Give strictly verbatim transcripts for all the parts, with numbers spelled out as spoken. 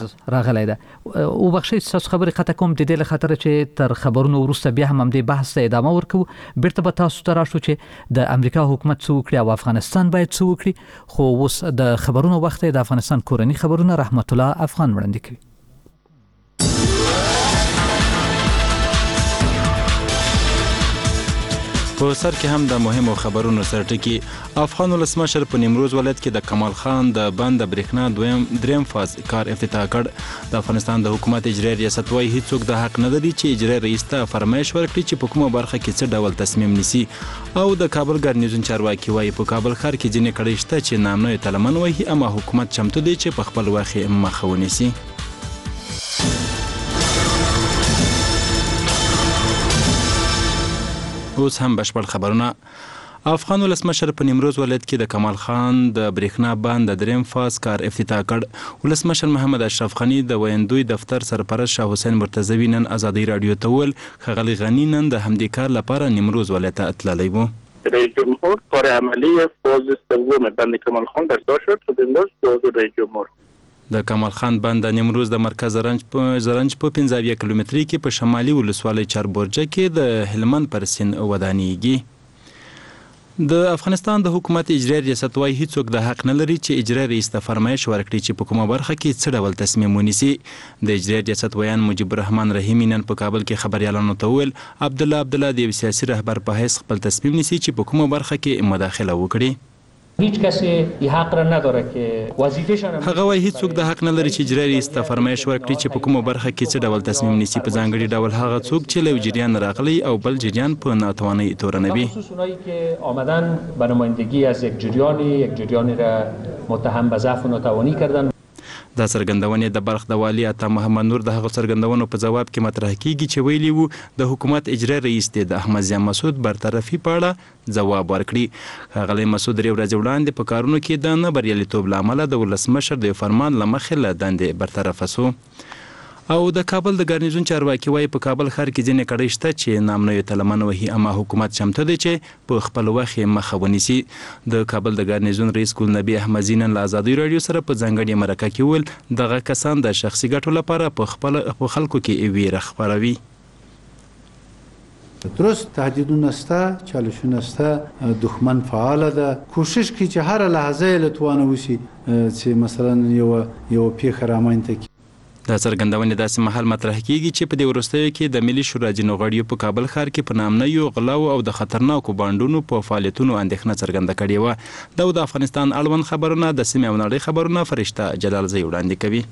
راغلی ده. او بخښئ ستاسو خبرې قطع کوم د دې له خاطره چې تر خبرونو وروسته بیا هم همدې بحث ته ادامه ورکوو. بیرته به تاسو ته راشو چې د امریکا حکومت څه وکړي او افغانستان باید څه وکړي. خو اوس د خبرونو وخت د افغانستان کورني خبرونه رحمت الله افغان وړاندې کوي. په سر کې هم د مهمو خبرونو سرټکی افغان ولسمشر په نیمروز ولایت کې د کمال خان د بند برېښنا دویم دریم فاز کار افتتاح کړ. د افغانستان د حکومت اجرایي ریاست وايي هیڅوک د حق نه لري چې اجرایي رئیس ته فرمایش ورکړي چې په کومه برخه کې څه ډول تصمیم نیسي. او د کابل ګارنیزون چارواکي وايي په کابل ښار کې ځینې کړۍ شته چې نامنوي طالبان وایي اما حکومت چمتو دی چې په خپل وخت مخه ونیسي. اوس هم بشپړ خبرونه. افغان ولسمشر په نیمروز ولایت کې د کمال خان د برېښنا بند د دریم فاز کار افتتاح کړ. ولسمشر محمد اشرف غني د ویندوی دفتر سرپرست شاه حسین مرتضوي نن ازادي رادیو ته وویل ښاغلي غني نن د همدې کار لپاره نیمروز ولایت ته تللی و. رئیس جمهور کار عملی فاز سوم بند کمال خان در داشت شد امروز فاز رئیس جمهور د کمال خان بند د نیمروز د مرکز زرنج په زرنج په پنځه اویا کیلومتري کې په شمالي ولسوالۍ چاربورجه کې د هلمند پر سیند ودانیږي. د افغانستان د حکومت اجرایي ریاست وايي هیڅوک د حق نه لري چې اجرایي رئیس ته فرمایش ورکړي چې په کومه برخه کې څه ډول تصمیم ونیسي. د اجرایي ریاست ویان مجيب الرحمن رحیمي نن په کابل کې خبريالانو ته وویل عبدالله عبدالله د یو سیاسي رهبر په حیث خپل تصمیم نیسي چې په کومه برخه کې مداخله وکړي. هیچ کسی حق را نداره که وظیفه‌شان هغه وايي هیڅوک د حق نه لري چې اجرایي رئیس ته فرمایش ورکړي چې په کومه برخه کې څه ډول تصمیم نیسي. په ځانګړي ډول هغه څوک چې له جریان راغلي او بل جریان په ناتوانۍ تورنوي. خصوص اونایی که آمدن به نمایندگی از یک جریانی یک جریانی را متهم به ضعف و ناتوانی کردن. دا څرګندونې د بلخ د والي عطا محمد نور د هغو څرګندونو په ځواب کې مطرح کیږي چې ویلي وو د حکومت اجرایي رئیس د احمد ضیاء مسعود برطرفي په اړه ځواب ورکړي. ښاغلی مسعود درې ورځې وړاندې په کارونو کې د نه بریالیتوب له امله د ولسمشر د فرمان له مخې له دندې برطرفه سو. او د کابل د ګارنیزون چارواکي وايي په کابل ښار کې ځینې کړۍ شته چې نامنوي طالبان وهي اما حکومت چمتو دی چې په خپل وخت مخه ونیسي. د کابل د ګارنیزون رئیس ګل نبی احمدزي نن له ازادي رادیو سره په ځانګړې مرکه کې وویل دغه کسان د شخصي ګټو لپاره په خپل په خلکو کې ویره خپروي. درست تهدیدونه شته، چالشونه شته، دښمن فعال ده، کوشش کوي چې هر لحظه له توانه وشي چې مثلا یو یو پیښه رامنځته کړي. دا څرګندونې داسې مهال مطرح کیږي چې په دې وروستیو کې د ملي شورا ځینو غړیو په کابل ښار کې په نامنویو غلاو او د خطرناکو بانډونو په فعالیتونو اندېښنه څرګنده کړې وه. دا د افغانستان اړوند خبرونه د سیمې او نړۍ خبرونه فرشته جلالزی وړاندې کوي.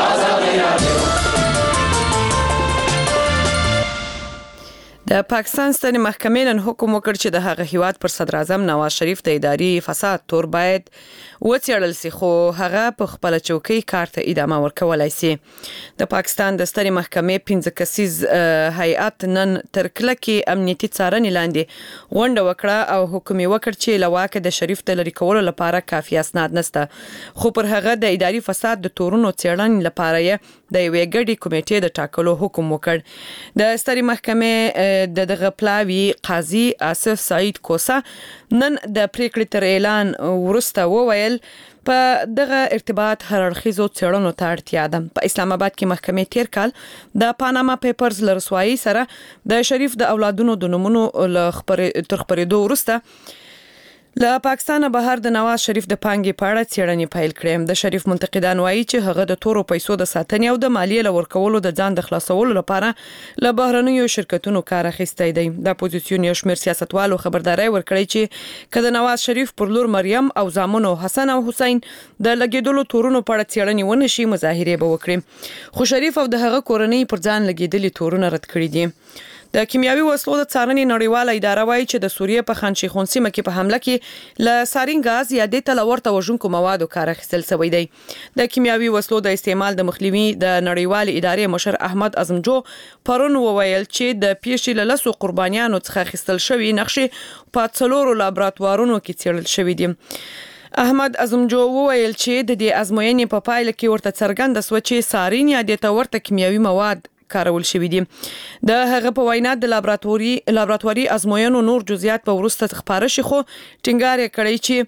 د پاکستان ستنې محکمې نن حکم وکړ چې د هغه هیواد پر صدر اعظم نواز شریف د اداري فساد تور باید وڅېړل سي خو هغه په خپل چوکۍ کار ته ادامه ورکولای سي. د پاکستان د ستنې محکمې پنځه کسیز هیئت نن تر کلکې امنیتي څارنې لاندې غونډه وکړه او حکم یې وکړ چې له واکه د شریف د لرې کولو لپاره کافي اسناد نشته خو پر هغه د اداري فساد د تورونو څېړنې لپاره یې د یوې ګډې کمیټې د ټاکلو حکم وکړ. د ستنې محکمې د دغه پلاوی قاضي آصف سعید کوسا نن د پریکړې تر اعلان وروسته وویل په دغه ارتباط هر اړخیزو څېړنو ته اړتیا ده. په اسلام آباد کې محکمې تیر کال د پاناما پیپرز له رسوایي سره د شریف د اولادونو د نومونو له تر خپرېدو وروسته له پاکستان بهر د نواز شریف د پانګې په اړه څېړنې پیل کړې. د شریف منتقدان وایي چې هغه د تورو پیسو د ساتنې او د مالیې له ورکولو د ځان د خلاصولو لپاره له بهرنیو شرکتونو کار اخیستی دی. د اپوزیسیون یو شمېر سیاستوالو خبرداری ورکړی چې که د نواز شریف پر لور مریم او زامنو حسن او حسین د لګېدلو تورونو په اړه څېړنې ونه شي مظاهرې به وکړي. خو شریف او د هغه کورنۍ پر ځان لګېدلي تورونه رد کړي دي. د کیمیاوي وسلو د څارنې نړیواله اداره وایي چې د سوریې په خان شیخون سیمه کې په حمله کې له سارین غاز یا د ته ورته وژونکو موادو کار اخیستل شوی دی. د کیمیاوي وسلو د استعمال د مخنیوي د نړیوالې ادارې مشر احمد اعظمجو پرون وویل چې د پیښې له لسو قربانیانو څخه اخیستل شوی نقشې په څلورو لابراتوارونو کې څېړل شوي دي. احمد اعظمجو وویل چې د دې ازموینې په پایله کې ورته څرګنده شوه چې سارین یا د ته ورته کیمیاوي مواد کارول شوی دي. د هغه په وینا د لابراتواري لابراتواري ازموینو نور جزئیات په ورسته خبره شي خو ټینګار کړی چې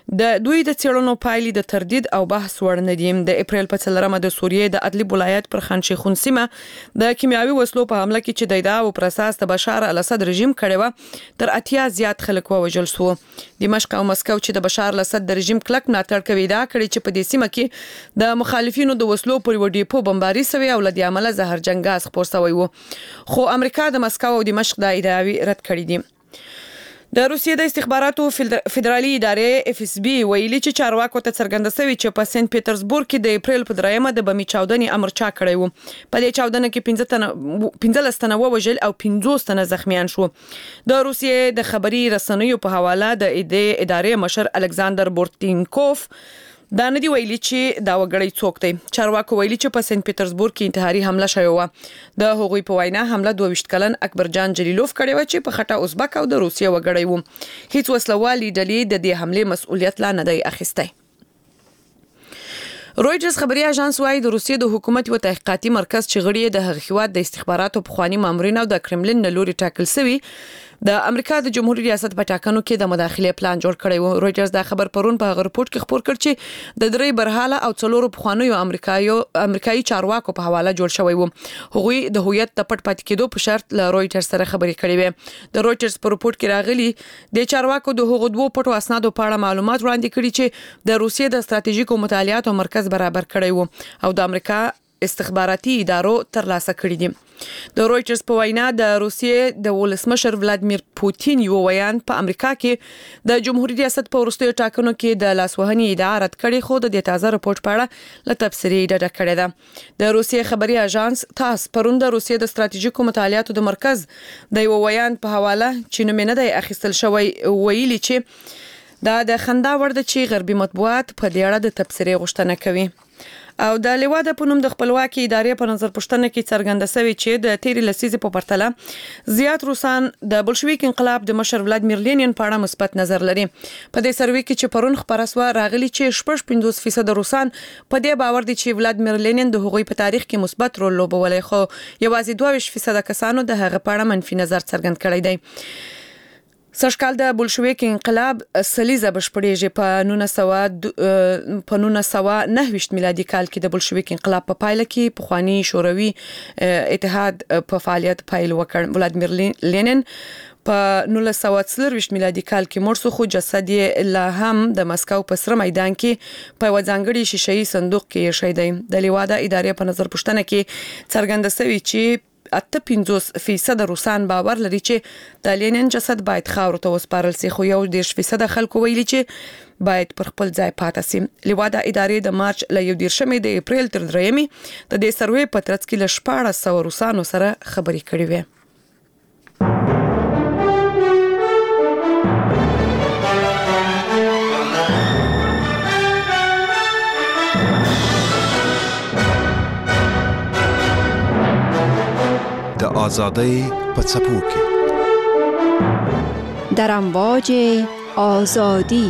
د دوی د څېړنو پایلې د تردید او بحث وړ نه دي. د اپریل په څلورمه د سوریې د ادلب ولایت پر خان شیخون سیمه د کیمیاوي وسلو په حمله کې چې د ادعا او پر اساس د بشار الاسد رژیم کړی و تر اتیا زیات خلک ووژل شو. دمشق او مسکو چې د بشار الاسد د رژیم کلک ملاتړ کوي دا کړي چې په دې سیمه کې د مخالفینو د وسلو پر وډیپو بمباري سوي او لدی عمله زهرجن غاز خپور شوی وو، خو امریکا د مسکو او دمشق د ادعاوی رد کړې دي. د روسیې د استخباراتو فدرالي ادارې اف اس بي ویلي چې چارواکو ته څرګنده شوی چې په سنت پیټرزبورګ کې د اپریل په دریمه د بمي چاودنې امر چا کړی وو. په دې چاودنه کې پنځه تنه پنځلس تنه ووژل او پنځوس تنه زخمیان شو. د روسیې د خبري رسنیو په حواله د ادارې مشر الکساندر بورتینکوف دا نه دی ویلي چې دا وګړی څوک دی. چارواکو ویلي چې په سنت پیټرزبورګ کې انتحاري حمله شوې و. د هغوی په وینا حمله دوه ویشت کلن اکبر جان جلیلوف کړی و چې په خټه ازبک او د روسیې وګړی و. هیڅ وسلوالي ډلې د دې حمله مسؤلیت لا نه دی اخیستی. رويټرز خبري اژانس وايي د روسیې د حکومت یو تحقیقاتي مرکز چې غړي د هغه هیواد د استخباراتو پخوانی مامورین او د کرملین نه لوري ټاکل شوی د امریکا د جمهوریت ریاست په ټاکنو کې د مداخله پلان جوړ کړی و. رويټرز دا خبر پرون په هغه رپورت کې خبر کړ چې د درې برحاله او څلورو پخوانیو امریکایو امریکایي چارواکو په حواله جوړ شوی و. هغوی د هویت د پټ پاتې کېدو په شرط له رويټرز سره خبرې کړې وې. د رويټرز په رپورت کې راغلي د چارواکو د هغو دوه پټو اسنادو په اړه معلومات وړاندې کړي چې د روسیې د ستراتیژیکو مطالعاتو مرکز برابر کړی و او د امریکا استخباراتي ادارو ترلاسه کړی دي. د رويټرز په وینا د روسیې د ولسمشر ولادمیر پوتین یو ویان په امریکا کې د جمهوریت ریاست په وروستیو ټاکنو کې د لاسوهنې ادعا رد کړې، خو د دې تازه رپورت په اړه له تبصرې ډډه کړې ده. د روسیې خبري اژانس تاس پرون د روسیې د ستراتیژیکو مطالعاتو د مرکز د یو ویان په حواله چې نوم نه دی اخیستل شوی ویلي چې دا د خندا وړ ده چې غربي مطبوعات په دې اړه د تبصرې غوښتنه کوي. او د لیواده په نوم د خپلواکي ادارې په نظر پوښتنه کې څرګنده شوی چې د تیری لسیزې په پرتله زیات روسان د بلشویک انقلاب د مشر ولادمیر لینین په اړه مثبت نظر لري. په دې سروې کې چې پرون خبره سو راغلي چې شپږ پنځوس فیصد روسان په دې باور دي چې ولادمیر لینین د هغوی په تاریخ کې مثبت رول لوبولی، خو یوازې دوه ویشت فیصد کسانو د هغه په اړه منفي نظر څرګند کړی دی. سږکال د بلشویک انقلاب سلیزه بشپړېږي. په نولس په نولس سوه نهه ویشت میلادي کال کې د بلشویک انقلاب په پایله کې پخوانی شوروي اتحاد په فعالیت پیل وکړ. ولادمیر لینین په نولس سوه څلرویشت میلادي کال کې مړ شو، خو جسد یې لا هم د مسکو په سره میدان کې په یو ځانګړي شیشه‌ایي صندوق کې ایښی دی. د لیواده ادارې په نظر پوښتنه کې څرګنده شوی چې اته پنځوس فیصد روسان باور لري چې د لینین جسد باید خاورو ته وسپارل شي، خو یو دېرش فیصد خلکو ویلي چې باید پر خپل ځای پاتې شي. لیواده ادارې د مارچ له یو دېرشمې د اپریل تر درېیمې د دې سروې په ترڅ کې له شپاړس سوه روسانو سره خبرې کړې وې. د آزادۍ په څپو کې در امواج آزادی.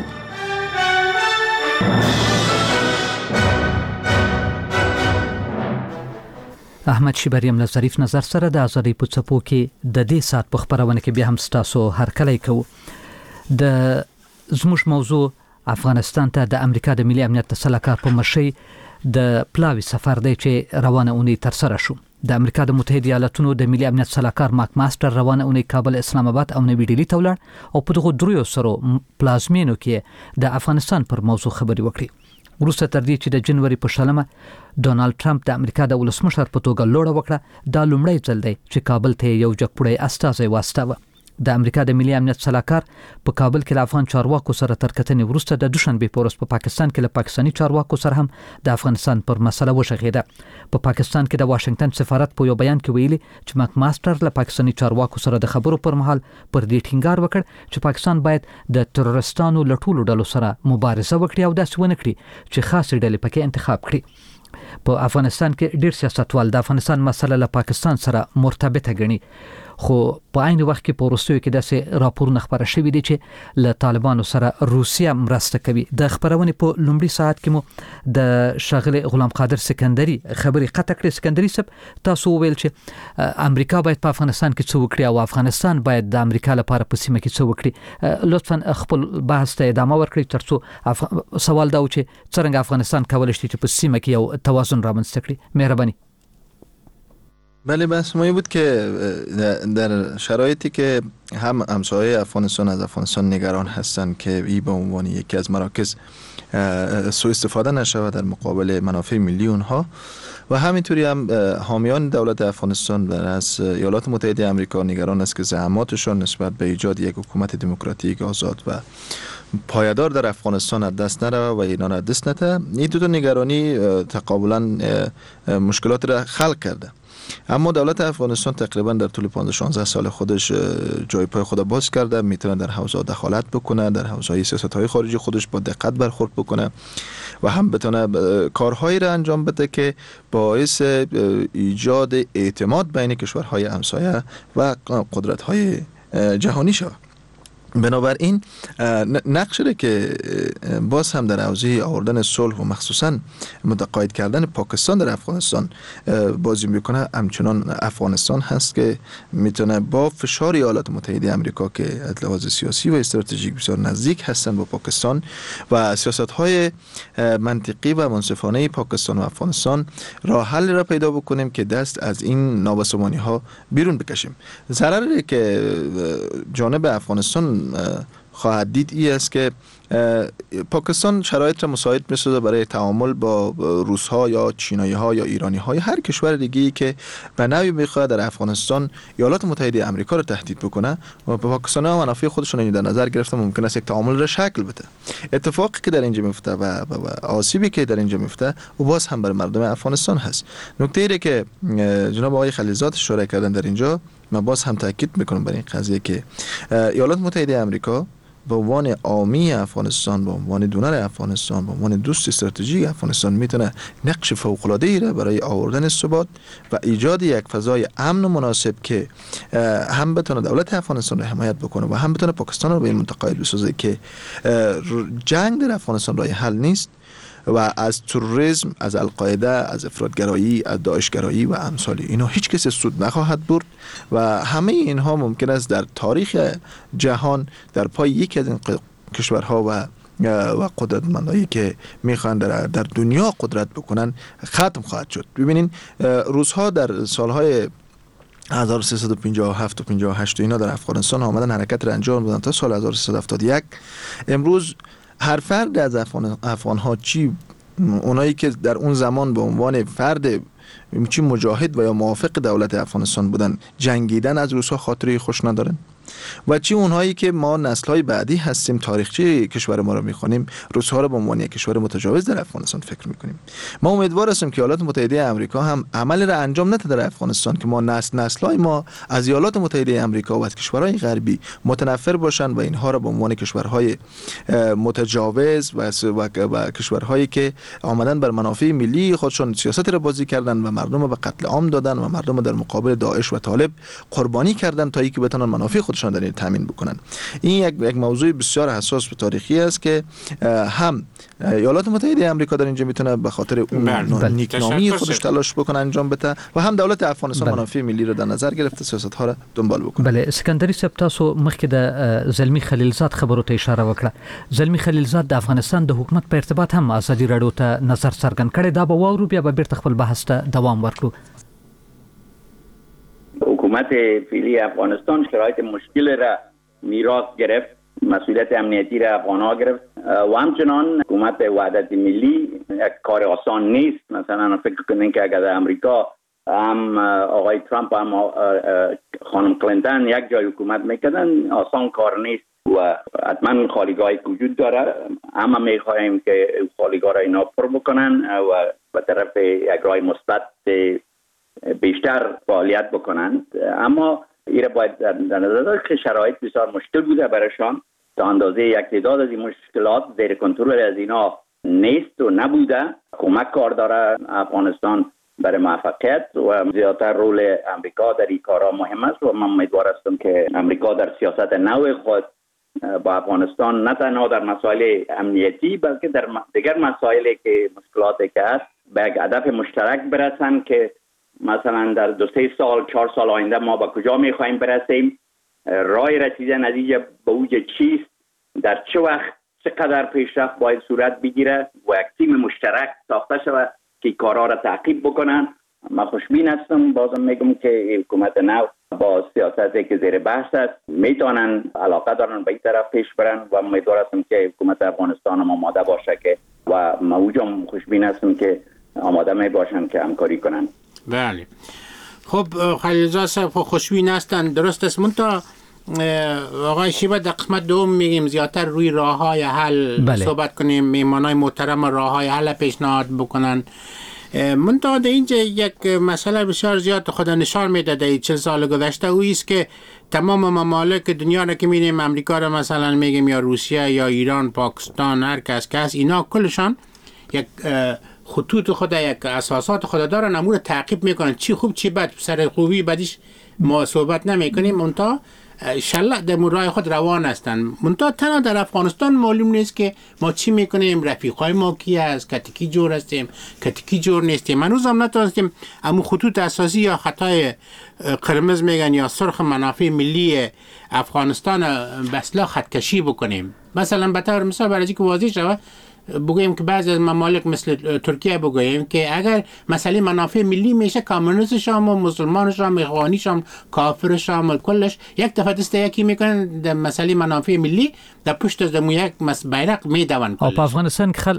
احمد شیبریم له ظریف نظر سره د آزادۍ په څپو کې د دې سات په خبرونه کې بیا هم ستاسو هرکلی کوو. د زموږ موضوع افغانستان ته د امریکا د ملي امنیت سلاکار په مشرۍ د پلاوي سفر دی چې روانه اونۍ تر سره شو. د امریکا د متحده ایالاتونو د ملي امنیت سلاکار ماک ماستر روانه اونۍ کابل، اسلام آباد او نوی ډیلی ته ولاړ او په دغه دریو سرو پلازمینو کې د افغانستان پر موضوع خبرې وکړي. وروسته تر دې چې د جنوري په شلمه ډونالد ټرمپ د امریکا د ولسمشر په توګه لوړه وکړه، دا لومړی ځل دی چې کابل ته یو جګپوړی استازی واستاوه. د امریکا د ملي امنیت سلاکار په کابل کې له افغان چارواکو سره تر کتنې وروسته د دوشنبې په ورځ په پاکستان کې له پاکستاني چارواکو سره هم د افغانستان پر مسله وشغېده. په پاکستان کې د واشنگټن سفارت په یو بیان کې ویلي چې ماک ماستر له پاکستاني چارواکو سره د خبرو پر مهال پر دې ټینګار وکړ چې پاکستان باید د تروریستانو له ټولو ډلو سره مبارزه وکړي او داسې ونه کړي چې خاصې ډلې پکې انتخاب کړي. په افغانستان کې ډېر سیاستوال د افغانستان مسله له پاکستان سره مرتبطه ګڼي، خو په عین وخت کې په وروستیو کې داسې راپورونه خبره شوي دي چې له طالبانو سره روسیه مرسته کوي. د خبرونې په لومړي ساعت کې مو د ښاغلي غلام قادر سکندري خبرې قطع کړې. سکندري صاحب تاسو وویل چې امریکا باید په افغانستان کې څه وکړي او افغانستان باید د امریکا لپاره په سیمه کې څه وکړي. لطفا خپل بحث ته ادامه ورکړئ ترڅو اف... سوال دا و چې څنګه افغانستان کولی شي چې په سیمه کې یو توازن رامنځته کړي. مهرباني. بله، بحث ما بود که در شرایطی که هم همسایه افغانستان از افغانستان نگران هستند که ای به عنوان یکی از مراکز سوء استفاده نشود در مقابل منافع ملی اونها و همینطوری هم حامیان دولت افغانستان و از ایالات متحده آمریکا نگران است که زحماتشان نسبت به ایجاد یک حکومت دموکراتیک آزاد و پایدار در افغانستان از دست نره و اینا را دست نده. این دو تا نگرانی تقابلا مشکلات را خلق کرده. اما دولت افغانستان تقریبا در طول پانزده شانزده سال خودش جای پای خود باز کرده، میتونه در حوزه دخالت بکنه، در حوزه سیاست‌های خارجی خودش با دقت برخورد بکنه و هم بتونه کارهایی را انجام بده که باعث ایجاد اعتماد بین کشورهای همسایه و قدرت‌های جهانی شود. بنابراین نقش را که باز هم در حوزه آوردن صلح و مخصوصا متقاعد کردن پاکستان در افغانستان بازی میکنه، همچنان افغانستان هست که میتونه با فشار ایالات متحده آمریکا که از لحاظ سیاسی و استراتژیک بسیار نزدیک هستند با پاکستان و سیاست‌های منطقی و منصفانه پاکستان و افغانستان راه حل را پیدا بکنیم که دست از این نابسامانی‌ها بیرون بکشیم. ضرری که جانب افغانستان خواهد دید ای است که پاکستان شرایط را مساعد می‌سازه برای تعامل با روس‌ها یا چینایی‌ها یا ایرانی‌ها یا هر کشور دیگه‌ای که به نوعی می‌خواد در افغانستان ایالات متحده آمریکا را تهدید بکنه و پاکستان‌ها منافع خودشون در نظر گرفته ممکن است یک تعامل را شکل بده. اتفاقی که در اینجا میفته و, و, و آسیبی که در اینجا میفته و باز هم بر مردم افغانستان هست. نکته‌ای را که جناب آقای خلیلزاد اشاره کردن در اینجا، من باز هم تاکید میکنم بر این قضیه که ایالات متحده آمریکا به عنوان عامی افغانستان، به عنوان دونر افغانستان، به عنوان دوست استراتژیک افغانستان میتونه نقش فوق‌العاده‌ای را برای آوردن ثبات و ایجاد یک فضای امن و مناسب که هم بتونه دولت افغانستان را حمایت بکنه و هم بتونه پاکستان را به این منطقه بسازه که جنگ در افغانستان راه حل نیست و از تروریسم، از القاعده، از افراطگرایی، از داعشگرایی و امثال اینا هیچ کسی سود نخواهد برد و همه اینها ممکن است در تاریخ جهان در پای یکی از این کشورها و و قدرتمندایی که میخوان در, در دنیا قدرت بکنن ختم خواهد شد. ببینین روس‌ها در سالهای هزار و سیصد و پنجاه و هفت و پنجاه و هشت اینا در افغانستان آمدن حرکت را انجام دادن تا سال هزار و سیصد و هفتاد و یک. امروز هر فرد از افغان افغان ها، چی اونایی که در اون زمان به عنوان فرد چی مجاهد و یا موافق دولت افغانستان بودن جنگیدن، از روس‌ها خاطره خوش ندارن و چی اونهایی که ما نسل‌های بعدی هستیم تاریخچه کشور ما رو می‌خونیم روس‌ها رو به عنوان یک کشور متجاوز در افغانستان فکر می‌کنیم. ما امیدوار هستیم که ایالات متحده آمریکا هم عمل را انجام نده در افغانستان که ما نسل نسل‌های ما از ایالات متحده آمریکا و از کشورهای غربی متنفر باشن و اینها را به عنوان کشورهای متجاوز و, و, و کشورهایی که آمدن بر منافع ملی خودشون سیاست را بازی کردن و مردم به قتل عام دادن و مردم در مقابل داعش و طالب قربانی کردن تا اینکه بتونن منافع خودشان در این تامین بکنن. این یک یک موضوع بسیار حساس و تاریخی است که هم ایالات متحده آمریکا در اینجا میتونه به خاطر اون نیکنامی خودش تلاش بکنه انجام بده و هم دولت افغانستان بله. منافع ملی رو در نظر گرفته سیاست ها را دنبال بکنه. بله، سکندری صاحب تاسو مخکې د زلمی خلیلزاد خبرو ته اشاره وکړه. زلمی خلیلزاد د افغانستان د حکومت په ارتباط هم ازادي راډیو ته نظر څرګند کړی. دا به واورو بیا به بیرته خپل بحث ته دوام ورکړو. حکومت فعلی افغانستان شرایط مشکل را میراث گرفت، مسئولیت امنیتی را افغان‌ها گرفت و همچنان حکومت وحدت ملی یک کار آسان نیست. مثلا فکر کنین که اگر امریکا هم آقای ترامپ هم خانم کلینتون یک جای حکومت میکردن آسان کار نیست و حتما خالیگاهی وجود داره. اما میخواهیم که خالیگاه را اینا پر بکنن و به طرف یک راه مثبت بیشتر فعالیت بکنند. اما این باید در نظر داشت که شرایط بسیار مشکل بوده برایشان، تا اندازه یک تعداد از این مشکلات زیر کنترل از اینا نیست و نبوده. کمک کار داره افغانستان برای موفقیت و زیادتر رول امریکا در این کارا مهم است و من امیدوار هستم که امریکا در سیاست نو خود با افغانستان نه تنها در مسائل امنیتی بلکه در دیگر مسائلی که مشکلاتی که هست به یک هدف مشترک برسن که مثلا در دو سه سال چهار سال آینده ما به کجا میخوایم برسیم، راه رسیدن نتیجه به اوج چیست، در چه وقت چقدر پیشرفت باید صورت بگیره و یک تیم مشترک ساخته شود که کارها را تعقیب بکنن. من خوشبین هستم، بازم میگم که حکومت نو با سیاستی که زیر بحث است میتونن علاقه دارن به این طرف پیش برن و امیدوار هستم که حکومت افغانستان هم آماده باشه که و موجم خوشبین هستم که آماده می باشن که همکاری کنن. بله خب خلیلزاده صاحب خوشبین هستن، درست است. منتها آقای شیبه در قسمت دوم میگیم زیادتر روی راه های حل بله. صحبت کنیم، میمانای محترم راه های حل پیشنهاد بکنن. منتها در اینجا یک مسئله بسیار زیاد خود نشان میده در چل سال گذشته او است که تمام ممالک دنیا را که می‌بینیم، امریکا را مثلا میگیم یا روسیه یا ایران، پاکستان، هر کس کس اینا کلشان یک خطوط خود، یک اساسات خود دارن، امور تعقیب میکنن، چی خوب چی بد، سر خوبی بدیش ما صحبت نمیکنیم، منتها انشالله در مرای خود روان هستن. منتها تنها در افغانستان معلوم نیست که ما چی میکنیم، رفیقای ما کی است، کتکی جور هستیم، کتکی جور نیستیم. هنوز هم نتونستیم امو خطوط اساسی یا خطای قرمز میگن یا سرخ منافع ملی افغانستان به اصلاح خط کشی بکنیم. مثلا به طور مثال برای که واضح شود بگوییم که بعضی از ممالک مثل ترکیه بگوییم که اگر مسئله منافع ملی میشه، کامونیست هم و مسلمانش هم اخوانیش هم کافرش هم کلش یک دفعه دسته یکی میکنن در مسئله منافع ملی در پشت از دمو یک بیرق میدون. او په افغانستان کې خل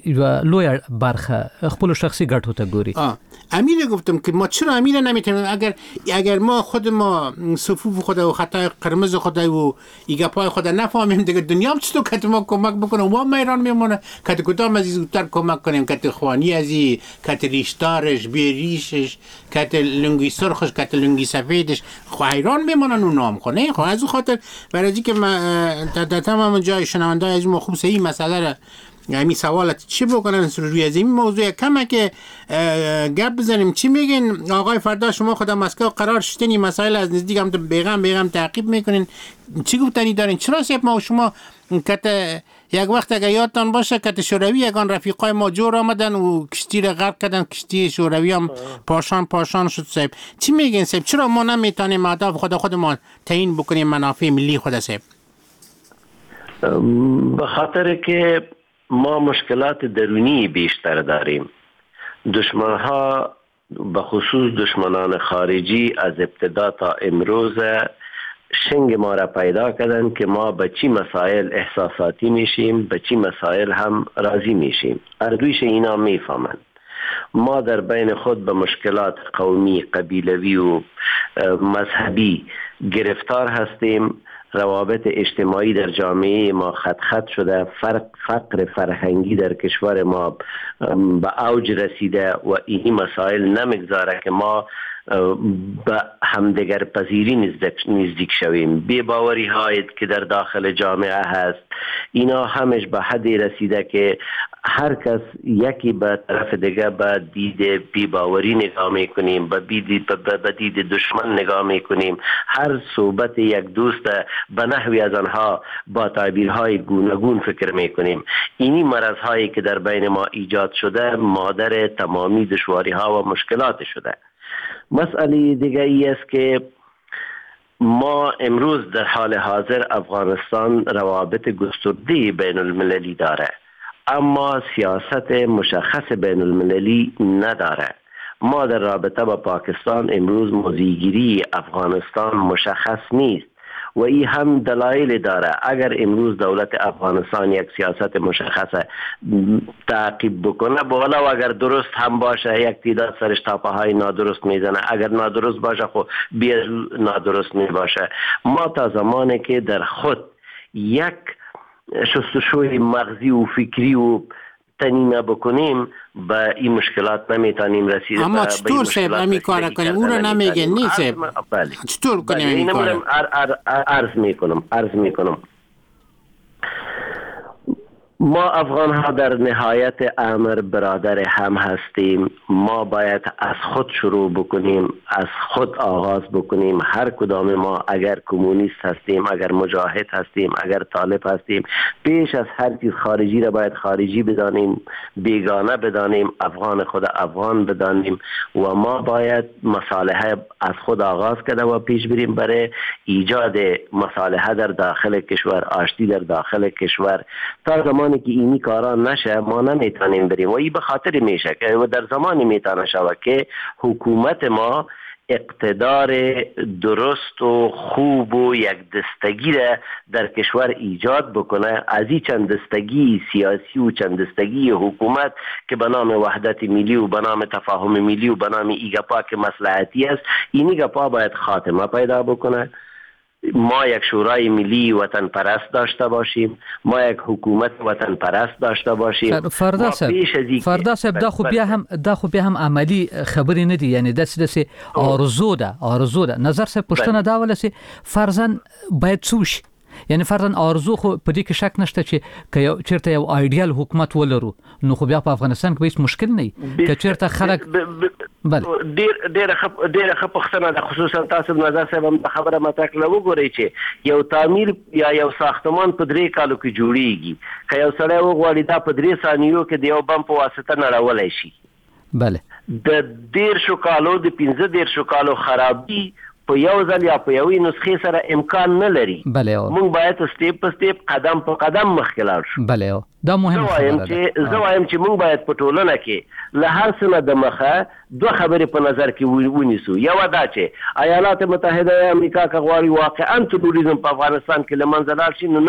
لوی برخه خپل شخصي ګټو ته ګوري. امیر گفتم که ما چرا امیر نمیتونیم، اگر اگر ما خود ما صفوف خود و خطای قرمز خود و ایگا پای خود نفهمیم، دیگه دنیا هم چطور که ما کمک بکنه و ما ایران میمونه که کدام از زودتر کمک کنیم، که خوانی ازی، که ریشتارش، بیریشش، که لنگی سرخش، که لنگی سفیدش، خو ایران میمونن و نام کنه. خو از خاطر برای که در تمام جای شنونده از ما خوب صحیح مسئله را یعنی سوالت چی بکنن روی از این موضوع کمه که گپ بزنیم. چی میگین آقای فردا؟ شما خدا مسکو قرار شدین این مسائل از نزدیک هم بیغم بیغم تعقیب میکنین، چی گفتنی دارین؟ چرا سیب ما و شما که یک وقت اگه یادتان باشه که شوروی یگان رفیقای ما جور آمدن و کشتی را غرق کردن، کشتی شوروی هم پاشان پاشان شد. سیب چی میگین سیب؟ چرا ما نمیتونیم اهداف خود خودمان تعیین بکنیم، منافع ملی خود؟ سیب به خاطر که ما مشکلات درونی بیشتر داریم. دشمنها به خصوص دشمنان خارجی از ابتدا تا امروز شنگ ما را پیدا کردن که ما به چی مسائل احساساتی میشیم، به چی مسائل هم راضی میشیم. اردویش اینا میفهمند. ما در بین خود به مشکلات قومی، قبیلوی و مذهبی گرفتار هستیم. روابط اجتماعی در جامعه ما خط خط شده، فرق فقر فرهنگی در کشور ما به اوج رسیده و این مسائل نمیگذاره که ما به همدیگر پذیری نزدیک شویم. بی‌باوری هایی که در داخل جامعه هست اینا همش به حدی رسیده که هر کس یکی به طرف دیگه به دید بی‌باوری نگاه میکنیم، به دید دشمن نگاه میکنیم. هر صحبت یک دوست به نحوی از آنها با تعبیرهای گوناگون فکر میکنیم. اینی مرض هایی که در بین ما ایجاد شده مادر تمامی دشواری ها و مشکلات شده. مسئله دیگه ای است که ما امروز در حال حاضر افغانستان روابط گسترده بین المللی داره، اما سیاست مشخص بین المللی نداره. ما در رابطه با پاکستان امروز موضع‌گیری افغانستان مشخص نیست و این هم دلایل داره. اگر امروز دولت افغانستان یک سیاست مشخص تعقیب بکنه، بالا و اگر درست هم باشه یک تعداد سرش تاپه های نادرست میزنه، اگر نادرست باشه خب بیاد نادرست می باشه. ما تا زمانی که در خود یک شستشوی مغزی و فکری و تنینه بکنیم به این مشکلات نمیتونیم رسید. اما چطور سیب امی کار کنیم؟ او را نمیگه نیست سیب. بله. چطور کنیم این کار؟ عرض میکنم عرض میکنم ما افغان ها در نهایت امر برادر هم هستیم. ما باید از خود شروع بکنیم، از خود آغاز بکنیم. هر کدام ما اگر کمونیست هستیم، اگر مجاهد هستیم، اگر طالب هستیم، پیش از هر چیز خارجی را باید خارجی بدانیم، بیگانه بدانیم، افغان خود افغان بدانیم و ما باید مصالحه از خود آغاز کرده و پیش بریم برای ایجاد مصالحه در داخل کشور، آشتی در داخل کشور. تا زمانی که اینی کارا نشه ما نمیتونیم بریم و این به خاطر میشه که و در زمانی میتونه شود که حکومت ما اقتدار درست و خوب و یک دستگی را در کشور ایجاد بکنه. از این چند دستگی سیاسی و چند دستگی حکومت که به نام وحدت ملی و به نام تفاهم ملی و به نام ایگپا که مصلحتی است، اینی گپا باید خاتمه پیدا بکنه. ما یک شورای ملی وطن پرست داشته باشیم، ما یک حکومت وطن پرست داشته باشیم. فردا صاحب فردا صاحب دا خو بیا هم دا خو بیا هم عملی خبرې نه دي، یعنی داسې داسې آرزو ده آرزو ده نظر صاحب پښتنه دا ولسی فرضاً باید څوش، یعنی فرضاً آرزو خو په دې کې شک نشته چې که چیرته یو آیډیال حکومت ولرو نو خو بیا په افغانستان کې هیڅ مشکل نه وي که چیرته خلک بله ډیر ډیر خپ ډیر خپ پښتنه د خصوصا تاسو نظر صاحب هم خبره مته کړو وګورئ چې یو تعمیر یا یو ساختمان په درې کالو کې جوړیږي، که یو سړی وغواړي دا په درې ثانیو کې د یو بم په واسطه نړولی شي. بله د دیرشو کالو د پنځه دیرشو کالو خرابي په یو ځل یا په یوې نسخې سره امکان نه لري. بله موږ باید سټیپ په سټیپ قدم په قدم مخکې لاړ شو. بله دا مهم خبره ده. زه وایم چې موږ باید په ټولنه کې له هر څه نه د مخه دوه خبرې په نظر کې ونیسو. یوه دا چې ایالات متحده امریکا که غواړي واقعا تروریزم په افغانستان کې له منځه لاړ شي نو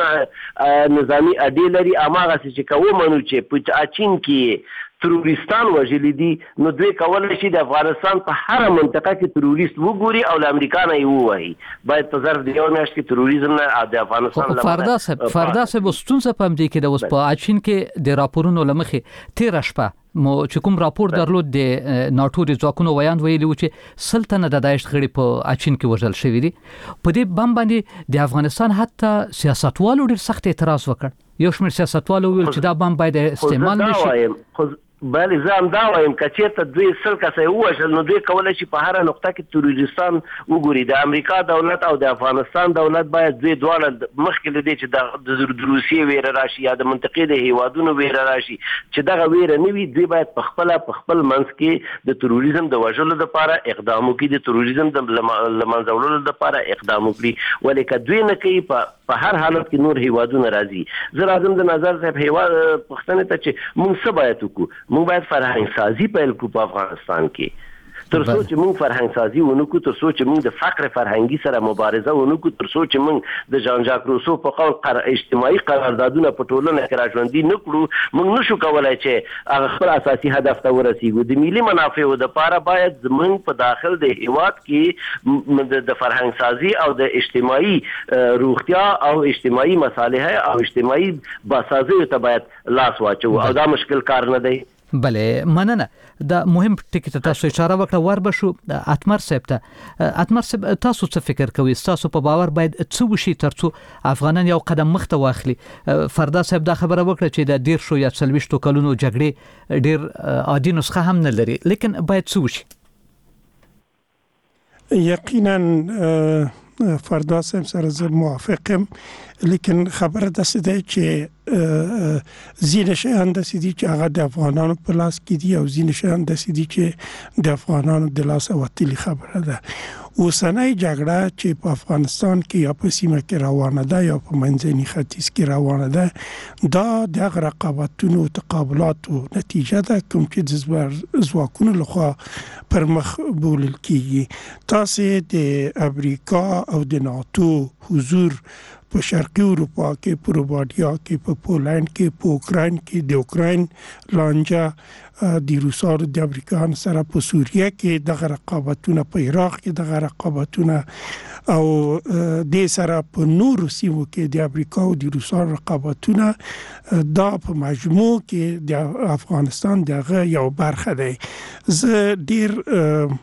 نه نظامي اډې لري، هماغسې چې که ومنو چې په چین کې تروریستان وژلي دي نو دوی کولی شي د افغانستان په هره منطقه کې تروریست وګوري او له امریکا نه یې ووهي. باید په ظرف د یو میاشت کې تروریزم نه د افغانستان له فردا صاحب فردا صاحب ستونزه په همدې کې د اوس په اچین کې د راپورونو له مخې تېره شپه مو چې کوم راپور درلود د ناټو د ځواکونو ویاند ویلي و چې سلطنه د داعش غړي په اچین کې وژل شوي دي. په دې بم باندې د افغانستان حتی سیاستوالو ډېر سخت اعتراض وکړ. یو شمېر سیاستوالو ویل چې دا بم باید استعمال نشي. بله زه هم دا وایم که چېرته دوی سل کسه یې ووژل نو دوی کولی شي په هره نقطه کې تروریستان وګوري. د امریکا دولت او د افغانستان دولت باید دوی دواړه مخکې له دې چې د روسیې ویره راشي یا د منطقې د هیوادونو ویره راشي چې دغه ویره نه وي، دوی باید په خپله په خپل منځ کې د تروریزم د وژلو دپاره اقدام وکړي، د تروریزم د له منځه وړلو دپاره اقدام وکړي. ولې که دوی نه کوي په هر حالت کې نور هیوادونه راځي. زه راځم د نظر صاحب هیواد پوښتنې ته چې موږ څه باید وکړو. موږ باید فرهنګ سازي پیل کړو په افغانستان کې. تر څو چې موږ فرهنګ سازي ونه کړو، تر څو چې موږ د فقر فرهنګي سره مبارزه ونه کړو، تر څو چې موږ د جان ژاک روسو په قول قر... اجتماعي قراردادونه په ټولنه کې راژوندي نه کړو، موږ نشو کولای چې هغه خپل اساسي هدف ته ورسیږو. د ملي منافعو دپاره باید زموږ په داخل د هیواد کې د فرهنګ سازي او د اجتماعي روغتیا او اجتماعي مصالحه او اجتماعي باسازیو ته باید لاس واچو او دا مشکل کار نه دی. بله مننه. دا مهم ټکی ته تاسو اشاره وکړه. ور بشو اتمر صاحب ته. اتمر صاحب تاسو څه فکر کوئ؟ تاسو په باور باید څه وشي ترڅو افغانان یو قدم مخته واخلي؟ فردا صاحب دا خبره وکړه چې د ډیر شو یا څلويشتو کلونو جګړې ډیر عادي نسخه هم نه لري، لیکن باید څه وشي؟ یقینا فردا صاحب سره زه موافقم، لیکن خبره داسې ده چې ځینې شیان داسې دي چې هغه د افغانانو په لاس کې دي او ځینې شیان داسې دي چې د افغانانو د لاسه وتلي خبره ده. اوسنۍ جګړه چې په افغانستان کې یا په سیمه کې روانه ده یا په منځني ختیځ کې روانه ده، دا د هغه رقابتونو او تقابلاتو نتیجه ده کوم چې د ځواکونو لخوا پر مخ بولل کېږي. تاسې د امریکا او د ناتو حضور په شرقي اروپا کې، په روباډیا کې، په پولند کې، په اوکراین کې، د اوکراین لانجه د روسانو د امریکایانو سره په سوریه کې دغه رقابتونه، په عراق کې دغه رقابتونه او د سره په نورو سیمو کې د امریکا او د روسانو رقابتونه، دا په مجموع کې د افغانستان دغه یو برخه دی. زه ډیر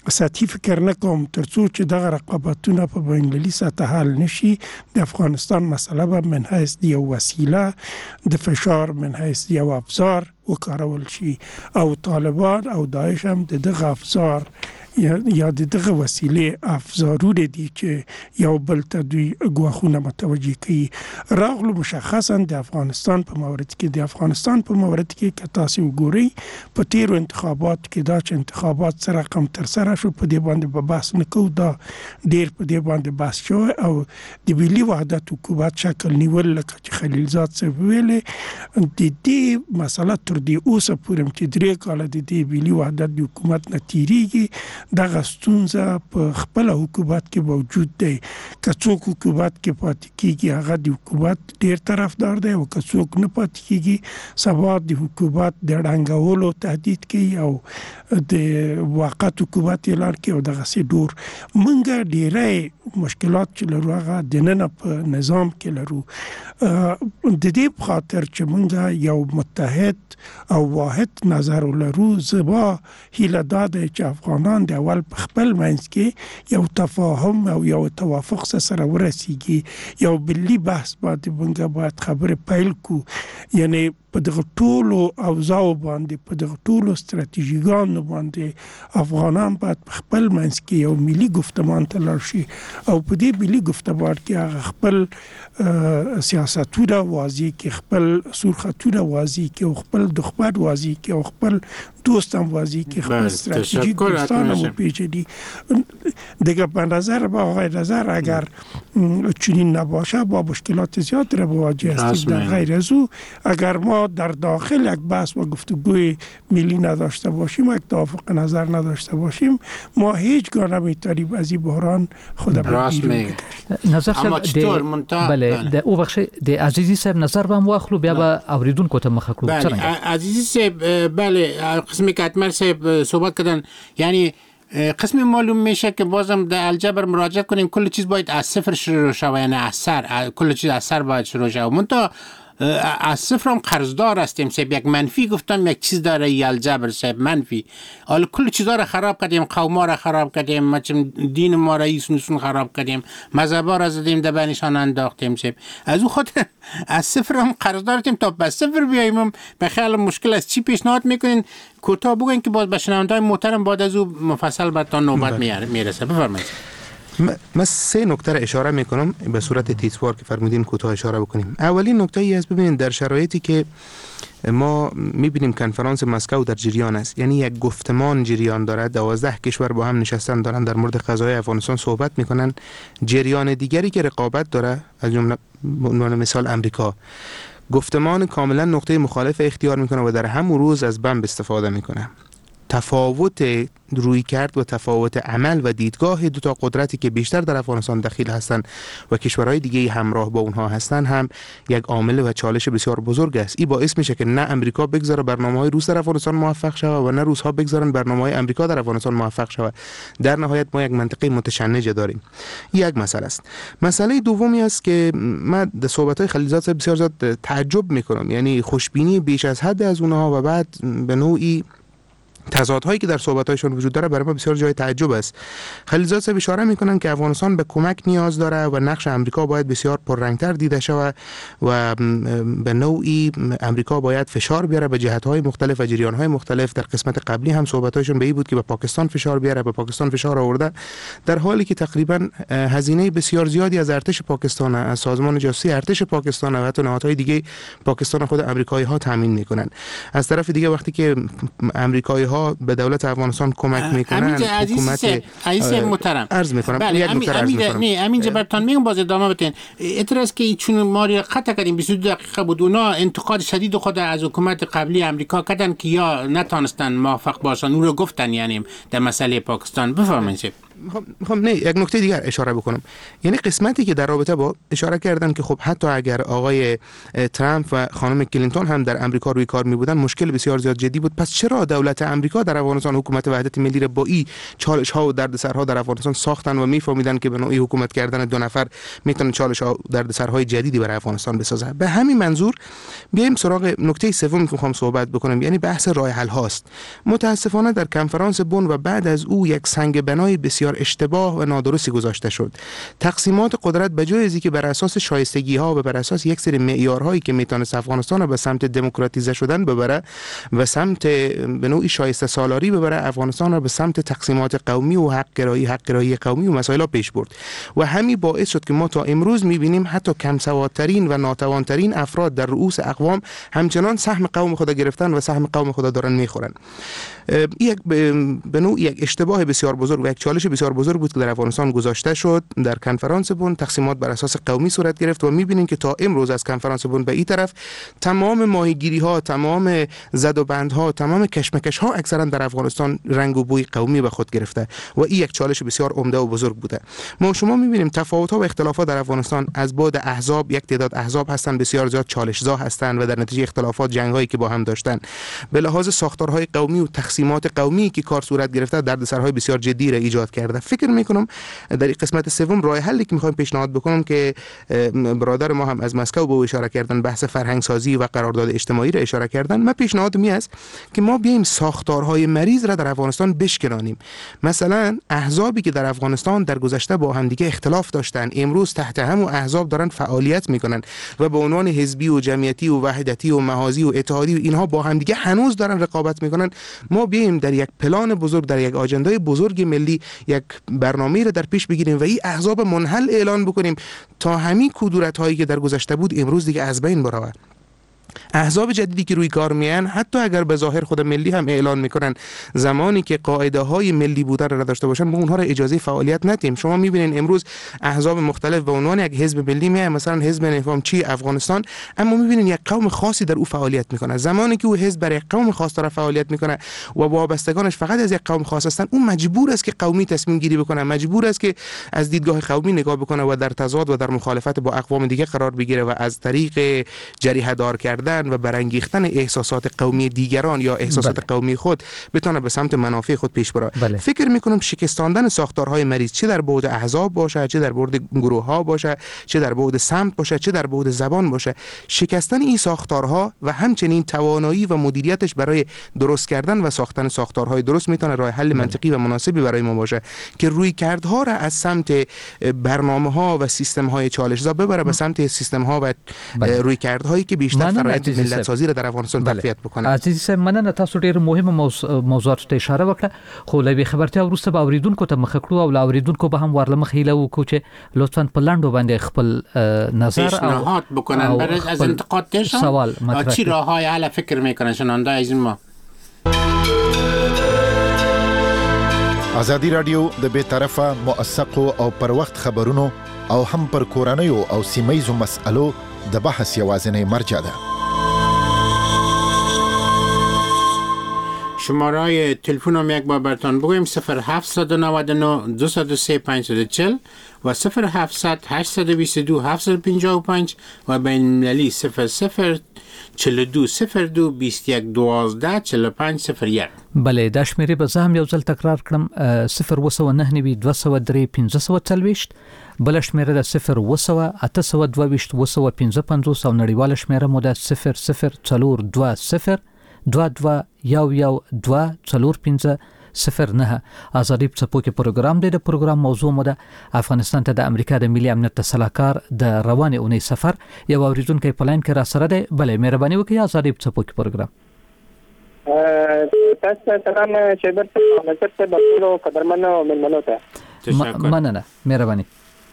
سطحي فکر نکوم ترڅو چې دغه رقابتونه په بین المللي سطح حل نشي د افغانستان مسله به من حیث د یو وسیله د فشار من حیث یو ابزار وکارول شي او طالبان او داعش هم د دغه افزار یا یا د دغه وسیله افزارونه دي چې یو بل ته دوی ګواښونه متوجه کوي. راغلو مشخصا د افغانستان په مورد کې د افغانستان په مورد کې که تاسو وګورئ په تیرو انتخابات کې دا چې انتخابات سره رقم تر سره شو په دې باندې به بحث نه کوو، دا ډیر په دې باندې بحث شوی او د ملي وحدت حکومت شکل نیول لکه چې خلیلزاد صاحب ویلې د دې مسله تر دې اوسه پورې چې درې کاله د دې ملي وحدت د حکومت نه تیریږي دغه ستونزه په خپل حکومت کې موجود دی. که څوک حکومت کې پاتې کېږي هغه د حکومت ډیر طرفدار دی او که څوک نه پاتې کېږي سبا د حکومت د ړنګولو تهدید کوي او د موقت حکومت اعلان کوي او دغسې ډور. موږ ډیری مشکلات چې لرو هغه دننه په نظام کې لرو، د دې په خاطر چې موږ یو متحد او واحد نظر لرو. زما هیله دا ده چې افغانان د اول په خپل منځ کې یو تفاهم او یو توافق سره ورسیږي، یو ملي بحث باندې موږ باید خبرې پیل کړو، یعنی په دغه ټولو اوضاعو باندې په دغه ټولو ستراتیژیګانو باندې افغانان باید په خپل منځ کې یو ملي گفتمان ته لاړ شي او په دې ملي گفتمان کې هغه خپل سیاستونه واضح کړي، خپل سرخطونه واضح کړي او خپل دښمن واضح کړي او خپل دوست هم واضح کړي، خپل استراتیژیک دوستان هم وپیژني. دیگه به نظر با آقای نظر اگر چنین نباشه با مشکلات زیاد را مواجه هستیم. در غیر از او اگر ما در داخل یک بحث و گفتگوی ملی نداشته باشیم، یک توافق نظر نداشته باشیم، ما هیچ گاه نمیتونیم از این بحران خود را بیرون بکشیم. نظر صاحب بله د او بخش د عزیزی صاحب نظر بم واخلو بیا به اوریدونکو ته مخه کړو. بله عزیزی صاحب، بله قسمی که اتمر صاحب صحبت کردن، یعنی قسمی معلوم میشه که بازم در الجبر مراجعه کنیم کل چیز باید از صفر شروع شود، یعنی از سر کل چیز از سر باید شروع شود. منتها از صفر هم قرضدار هستیم. صاحب یک منفی گفتم یک چیز داره یالجبر صاحب منفی. حالا کل چیزا را خراب کردیم، قوما را خراب کردیم، مثلا دین ما را ایسون خراب کردیم، مذهبا را زدیم در بینشان انداختیم. صاحب از او خاطر از صفر هم قرضدار هستیم تا به صفر بیاییم. به خیال mشکل است. چی پیشنهاد میکنین؟ کوتاه بگوین که باز به شنونده‌های محترم بعد از او مفصل به تا نوبت میرسه. بفرمایید. من سه نکته را اشاره میکنم به صورت تیزوار که فرمودین کوتاه اشاره بکنیم. اولین نکته ای است، ببینید در شرایطی که ما میبینیم کنفرانس مسکو در جریان است، یعنی یک گفتمان جریان دارد، دوازده کشور با هم نشستن دارن در مورد قضایای افغانستان صحبت میکنن. جریان دیگری که رقابت داره از جمله عنوان مثال امریکا گفتمان کاملا نقطه مخالف اختیار میکنه و در همون روز از بمب استفاده میکنه. تفاوت روی کرد و تفاوت عمل و دیدگاه دو تا قدرتی که بیشتر در افغانستان دخیل هستند و کشورهای دیگه همراه با اونها هستند هم یک عامل و چالش بسیار بزرگ است. این باعث میشه که نه امریکا بگذاره برنامه‌های روس در افغانستان موفق شود و نه روس‌ها بگذارن برنامه‌های امریکا در افغانستان موفق شود. در نهایت ما یک منطقه متشنج داریم. این یک مسئله است. مسئله دومی است که من در صحبت‌های خلیلزاد بسیار زیاد تعجب میکنم، یعنی خوشبینی بیش از حد از اونها و بعد به نوعی تضادهایی که در صحبت‌هایشون وجود داره برای ما بسیار جای تعجب است. خلیلزاد صاحب اشاره میکنن که افغانستان به کمک نیاز داره و نقش امریکا باید بسیار پررنگتر دیده شود و به نوعی امریکا باید فشار بیاره به جهت‌های مختلف و جریان‌های مختلف. در قسمت قبلی هم صحبت‌هایشون به این بود که به پاکستان فشار بیاره، به پاکستان فشار آورده، در حالی که تقریبا هزینه بسیار زیادی از ارتش پاکستان، از سازمان جاسوسی ارتش پاکستان و حتی نهادهای دیگه پاکستان خود آمریکایی‌ها تامین میکنن. از طرف دیگه وقتی که آمریکایی‌ها به دولت افغانستان کمک میکنن، حکومت عزیز محترم عرض میکنم بله یک نکته عرض میکنم نه همین جبرتان میگم باز ادامه بدین. اعتراض که چون ما رو قطع کردیم بیست و دو دقیقه بود، اونا انتقاد شدید خود از حکومت قبلی امریکا کردن که یا نتونستن موفق باشن، اون رو گفتن یعنی در مسئله پاکستان. بفرمایید. میخوام نه یک نکته دیگر اشاره بکنم. یعنی قسمتی که در رابطه با اشاره کردن که خب حتی اگر آقای ترامپ و خانم کلینتون هم در امریکا روی کار می بودن مشکل بسیار زیاد جدی بود، پس چرا دولت امریکا در افغانستان حکومت وحدت ملی را با این چالش ها و دردسرها در افغانستان ساختن و میفهمیدن که به نوعی حکومت کردن دو نفر میتونه چالش ها و دردسرهای جدیدی برای افغانستان بسازه؟ به همین منظور بیایم سراغ نکته سومی که میخوام صحبت بکنم، یعنی بحث راه حل هاست. متاسفانه در کنفرانس بن و بعد از او یک سنگ بنای بسیار اشتباه و نادرستی گذاشته شد. تقسیمات قدرت به جای از اینکه بر اساس شایستگی ها و بر اساس یک سری معیارهایی که میتونه افغانستان رو به سمت دموکراتیزه شدن ببره و سمت به نوعی شایسته سالاری ببره، افغانستان رو به سمت تقسیمات قومی و حق گرایی حق گرایی قومی و مسائل پیش برد و همین باعث شد که ما تا امروز میبینیم حتی کم سوادترین و ناتوانترین افراد در رؤوس اقوام همچنان سهم قوم خود گرفتن و سهم قوم خود دارن میخورن. یک به نوع یک اشتباه بسیار بزرگ و یک چالش بسیار بزرگ بود که در افغانستان گذاشته شد. در کنفرانس بن تقسیمات بر اساس قومی صورت گرفت و می‌بینیم که تا امروز از کنفرانس بن به این طرف تمام ماهیگیری‌ها، تمام زد و بندها، تمام کشمکش‌ها اکثرا در افغانستان رنگ و بوی قومی به خود گرفته و این یک چالش بسیار عمده و بزرگ بوده. ما شما می‌بینیم تفاوت‌ها و اختلافات در افغانستان از بعد احزاب، یک تعداد احزاب هستند بسیار زیاد چالش‌زا هستند و در نتیجه اختلافات جنگ‌هایی که با هم داشتن به لحاظ ساختارهای قومی و تقسیمات قومی که کار صورت گرفته دردسرهای بسیار جدی را ایجاد کرده. فکر میکنم در این قسمت سوم راه حلی که میخوایم پیشنهاد بکنم که برادر ما هم از مسکو به اشاره کردن، بحث فرهنگ سازی و قرارداد اجتماعی را اشاره کردن. من پیشنهاد می است که ما بیایم ساختارهای مریض را در افغانستان بشکنانیم. مثلا احزابی که در افغانستان در گذشته با هم دیگه اختلاف داشتن امروز تحت هم و احزاب دارن فعالیت میکنن و به عنوان حزبی و جمعیتی و وحدتی و محاذی و اتحادی و اینها با هم دیگه هنوز دارن رقابت میکنن. ما بیایم در یک پلان بزرگ، در یک آجندای بزرگ ملی یک برنامه را در پیش بگیریم و این احزاب منحل اعلان بکنیم تا همین کدورت هایی که در گذشته بود امروز دیگه از بین بره. احزاب جدیدی که روی کار میان حتی اگر به ظاهر خود ملی هم اعلان میکنن، زمانی که قاعده های ملی بودن را داشته باشن ما اونها را اجازه فعالیت ندیم. شما میبینین امروز احزاب مختلف به عنوان یک حزب ملی میان، مثلا حزب نظام چی افغانستان، اما میبینین یک قوم خاصی در او فعالیت میکنه. زمانی که او حزب برای قوم خاص داره فعالیت میکنه و وابستگانش فقط از یک قوم خاص هستن، اون مجبور است که قومی تصمیم گیری بکنه، مجبور است که از دیدگاه قومی نگاه بکنه و در تضاد و در مخالفت با اقوام دیگه قرار بگیره و از طریق جریحه دار کردن و برانگیختن احساسات قومی دیگران یا احساسات بله. قومی خود بتونه به سمت منافع خود پیش بره. بله. فکر میکنم شکستاندن ساختارهای مریض، چه در بعد احزاب باشه، چه در بعد گروه ها باشه، چه در بعد سمت باشه، چه در بعد زبان باشه، شکستن این ساختارها و همچنین توانایی و مدیریتش برای درست کردن و ساختن ساختارهای درست میتونه راه حل منطقی و مناسبی برای ما باشه که روی کردها را از سمت برنامه‌ها و سیستم‌های چالش‌زا ببره به سمت سیستم‌ها و بله. روی کردهایی که بیشتر فرآیند ملت سازی را در افغانستان تقویت بکنه. عزیز صاحب مننه، تاسو ډیر مهمه موضوعات ته اشاره وکړه، خو لوي خبرتیا وروسته به اوریدونکو ته مخ کړو او اوریدونکو به هم ورله مخ هیله وکړو چې لطفاً په لاندو باندې خپل نظر پیشنهاد بکنن برای از انتقاد تشون سوال مطرح چی راههای حل فکر میکنن شنونده از ما. ازادي رادیو د به طرفه موثقو او پر وخت خبرونو او هم پر کورنیو او سیمایزو مسالو د بحث یوازینی مرجع ده. شماره تلفن هم یک بار براتون بگویم صفر هفت نه نه دو صفر سه پنج صفر چهل و صفر هفتصد هشت دو دو هفت پنج پنج و بین المللی صفر صفر چهل و دو صفر دو بیست و یک دوازده چهل و پنج صفر یک. بله دا شمیرې به زه هم یو ځل تکرار کړم صفر اوه سوه نهه نوي دوه سوه درې پنځه سوه څلوېښت، بله شمیره ده صفر اوه سوه اته سوه دوه ویشت اوه سوه پنځه پنځوس او نړیواله شمیره مو ده صفر صفر څلور دوه صفر دوه دوه یو یو دوه څلور پنځه صفر نه. ازادي په څپو کې پروګرام دی. د پروګرام موضوع مو ده افغانستان ته د امریکا د ملي امنیت سلاکار د روانې اونۍ سفر. یو اوریدونکی په لاین کې را سره دی. بله مهرباني وکړئ. ازادي په څپو کې پروګرام. تاسو سلام شیبر صاحب، نظر ته بخلو قدرمنو ملمنو ته مننه مهرباني.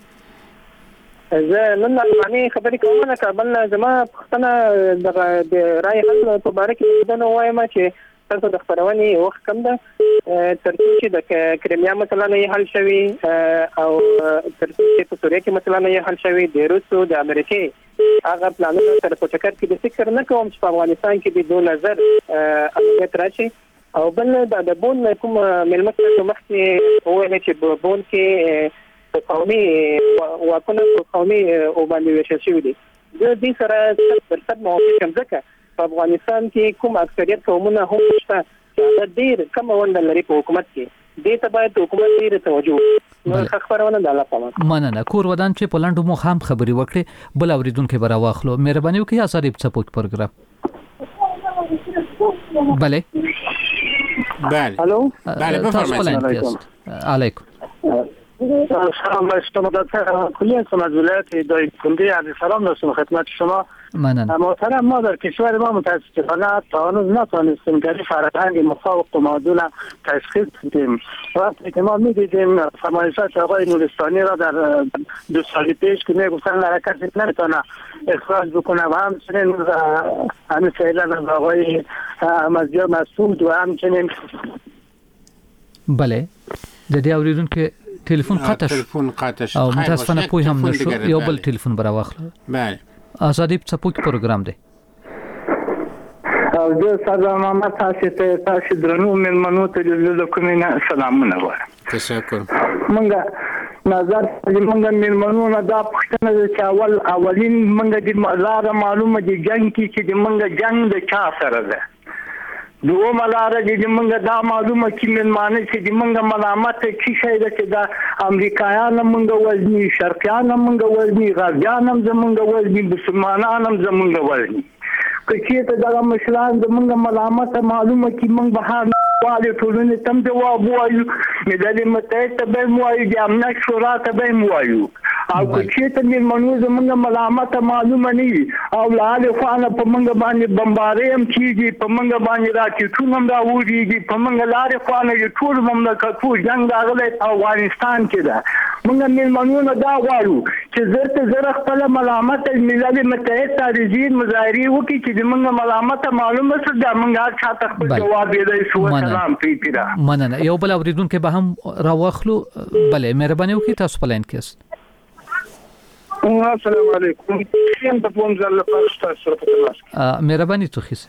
زه نن معنی خبرې کوم نه کابل زما پښتنه د رای حل په باره کې دا نو وایم چې تاسو د خبرونې وخت کم ده تر څو چې د کریمیا مثلا نه حل شوی او تر څو چې په سوریه کې مثلا نه حل شوی د روسو د امریکای هغه پلانونه تر پټکر کې د فکر نه کوم چې په افغانستان کې د دوه نظر امنیت راشي او بل د بون کوم ملمت مخکې وویل چې بون کې قومي واکونه قومي او باندې وشل شوی دي د دې سره ترڅ موافق هم ځکه په افغانستان کې کوم اکثریت قومونه هم شته چې ډېر کم ونډه لري په حکومت کې دې ته باید حکومت ډېر توجه نو خبرونه د الله پامه مننه کور ودان چې پولند مو هم خبري وکړي بل اوریدونکو برا واخلو مهرباني وکړئ آزادی سپورت پروګرام بله بله الو بله بفرمایید علیکم سلام علیکم مدت کلیه سمجولیت دای کنده عرض سلام داشتم خدمت شما ممنون محترم ما در کشور ما متاسفانه تا هنوز نتوانستیم در فرهنگ مفاوق و معادل تشخیص بدیم وقتی که ما میدیدیم فرمایشات آقای نورستانی را در دو سال پیش که میگفتن حرکت نمیتونه اخراج بکنه و همچنین همین فعلا از آقای احمدزیا مسعود و همچنین بله د دې اوریدونکو تلیفون قطع شو تلیفون قطع شو او متاسفانه پوی هم نشو یو بل تلیفون برا واخلو بله آزادی سپورت پروګرام دی او زه ساده محمد تاسو ته تاسو درنو مېلمنو ته د کومینه سلامونه وایم تشکر منګه نظر منګه مېلمنو نه دا پښتنه چې اول اولین منګه د لار معلومه دي جنگ کې چې منګه جنگ د چا سره ده دوه ملاره دي منګه دا معلومه چې مېلمانه چې منګه ملامت کی شي ده چې دا امریکایان منګه وزني شرقیان منګه وزني غربیان هم زمونږ وزني مسلمانان هم زمونږ وزني که ته دا مشران زمونږ ملامت معلومه چې موږ بهر والي ټولنې تم جواب وایو ملل متحد ته به وایو د امنیت شورا ته به وایو او که ته مېلمنو زمونږ ملامت معلومه نه او لاله خانه په موږ باندې بمبارې هم کیږي په موږ باندې راکټونه هم راوړيږي په موږ لارې خانه یو ټول مملکتو جنگ راغلی په افغانستان کې ده موږ مېلمنو نه دا غواړو چې زرته زره خپل ملامت ملل متحد ته رجین مظاهرې وکړي چې موږ ملامت معلومه څه ده موږ هر چا ته خپل جواب دی شو سلام پیپیرا مننه یو بل اوریدونکو به هم راوخلو بله مهرباني وکړئ تاسو په لاین کې السلام علیکم یم په پوم ځل لپاره تاسو په تماس مهرباني توخیس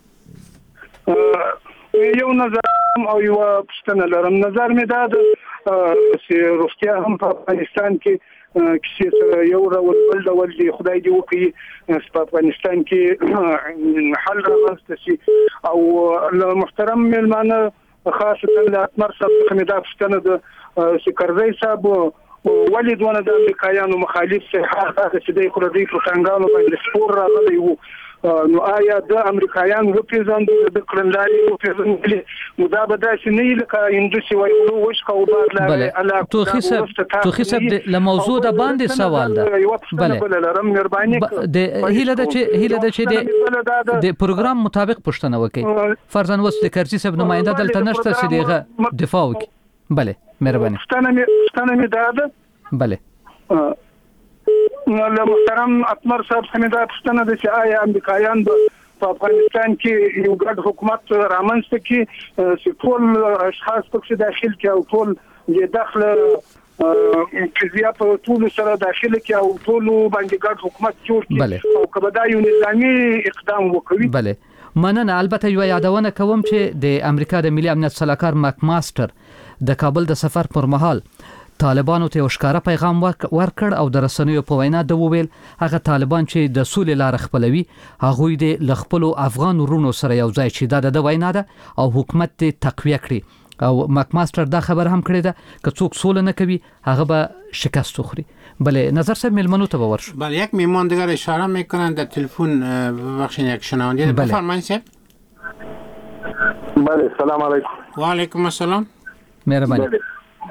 یو نظر او یو پښتنه لرم نظر مې دا چې روغتیا هم په افغانستان کې کیسه یو ډول بل ډول دی خدای دې وکړي په افغانستان کې حل راوست شي او محترم مېلمانه خاصه د اتمر صاحب څخه دا پښتنه د سکرځي صاحب ولې دونه د امریکایانو مخالف سي هغه چې د خلدي پروپاګاندا باندې سپور راغلی وو نو آیا د امریکایان و پیژندل د کلنداري او پیژندل نو دا به داسې نه لکه هندوسي وایي وش کو بعد لا توخیس توخیس د موضوع د باندې سوال ده بله لرم مهرباني د هیله د چې هیله د چې د پروګرام مطابق پښتنه وکي فرضاً وس د کرزي سب نماینده دلته نشته چې دغه دفاع وکي بله مهرباني پښتنه مې پښتنه مې دا ده بله نو محترم اتمر صاحب څنګه دا پښتنه د چې آیا امریکایان په افغانستان کې یو ګډ حکومت رامنځته کړي چې ټول اشخاص پکې داخل کړي او ټول یې داخله کزیا په ټول سره داخله کړي او ټول باندې ګډ حکومت جوړ کړي او کله دا یو نظامی اقدام وکړي بله مننه البته یو یادونه کوم چې د امریکا د ملي امنیت سلاکار ماک ماستر د کابل د سفر پر مهال طالبانو ته ښکارا پیغام ورکړ او د رسنیو په وینا د وویل هغه طالبان چې د سولې لار خپلوي هغه د لخپلو افغان ورونو سره یو ځای چې د وینا ده او حکومت ته تقویه کړي او ماک ماستر دا خبر هم کړی ده که څوک سول نه کوي هغه به شکست خوري بله نظر صاحب ملمنو ته باور شو بله یک میمان دیگر اشاره میکنن در تلفن بخشین یک شنونده بفرمایید صاحب بله سلام علیکم و علیکم السلام مهرباني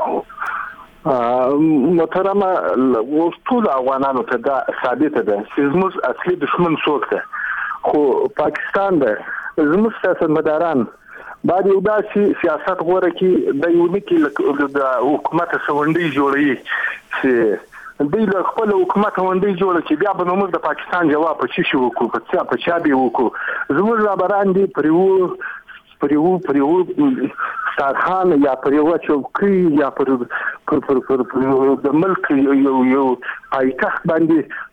محترم ټول افغانانو ته دا ثابت ده چې زموږ اصلي دشمن څوک ده خو پاکستان ده زموږ سیاستمداران باید یو داسې سیاست غوره کړي د یو نکي د حکومت سوندي جوړي چې دوی له خپل حکومت باندې جوړ چې بیا به موږ د پاکستان جواب په چی شو کو په چا په چا به وکړو زموږ رابران دي پرو پرو پرو سارخان یا پرو چوکۍ یا پر پر پر د ملک یو یو پایتخت باندې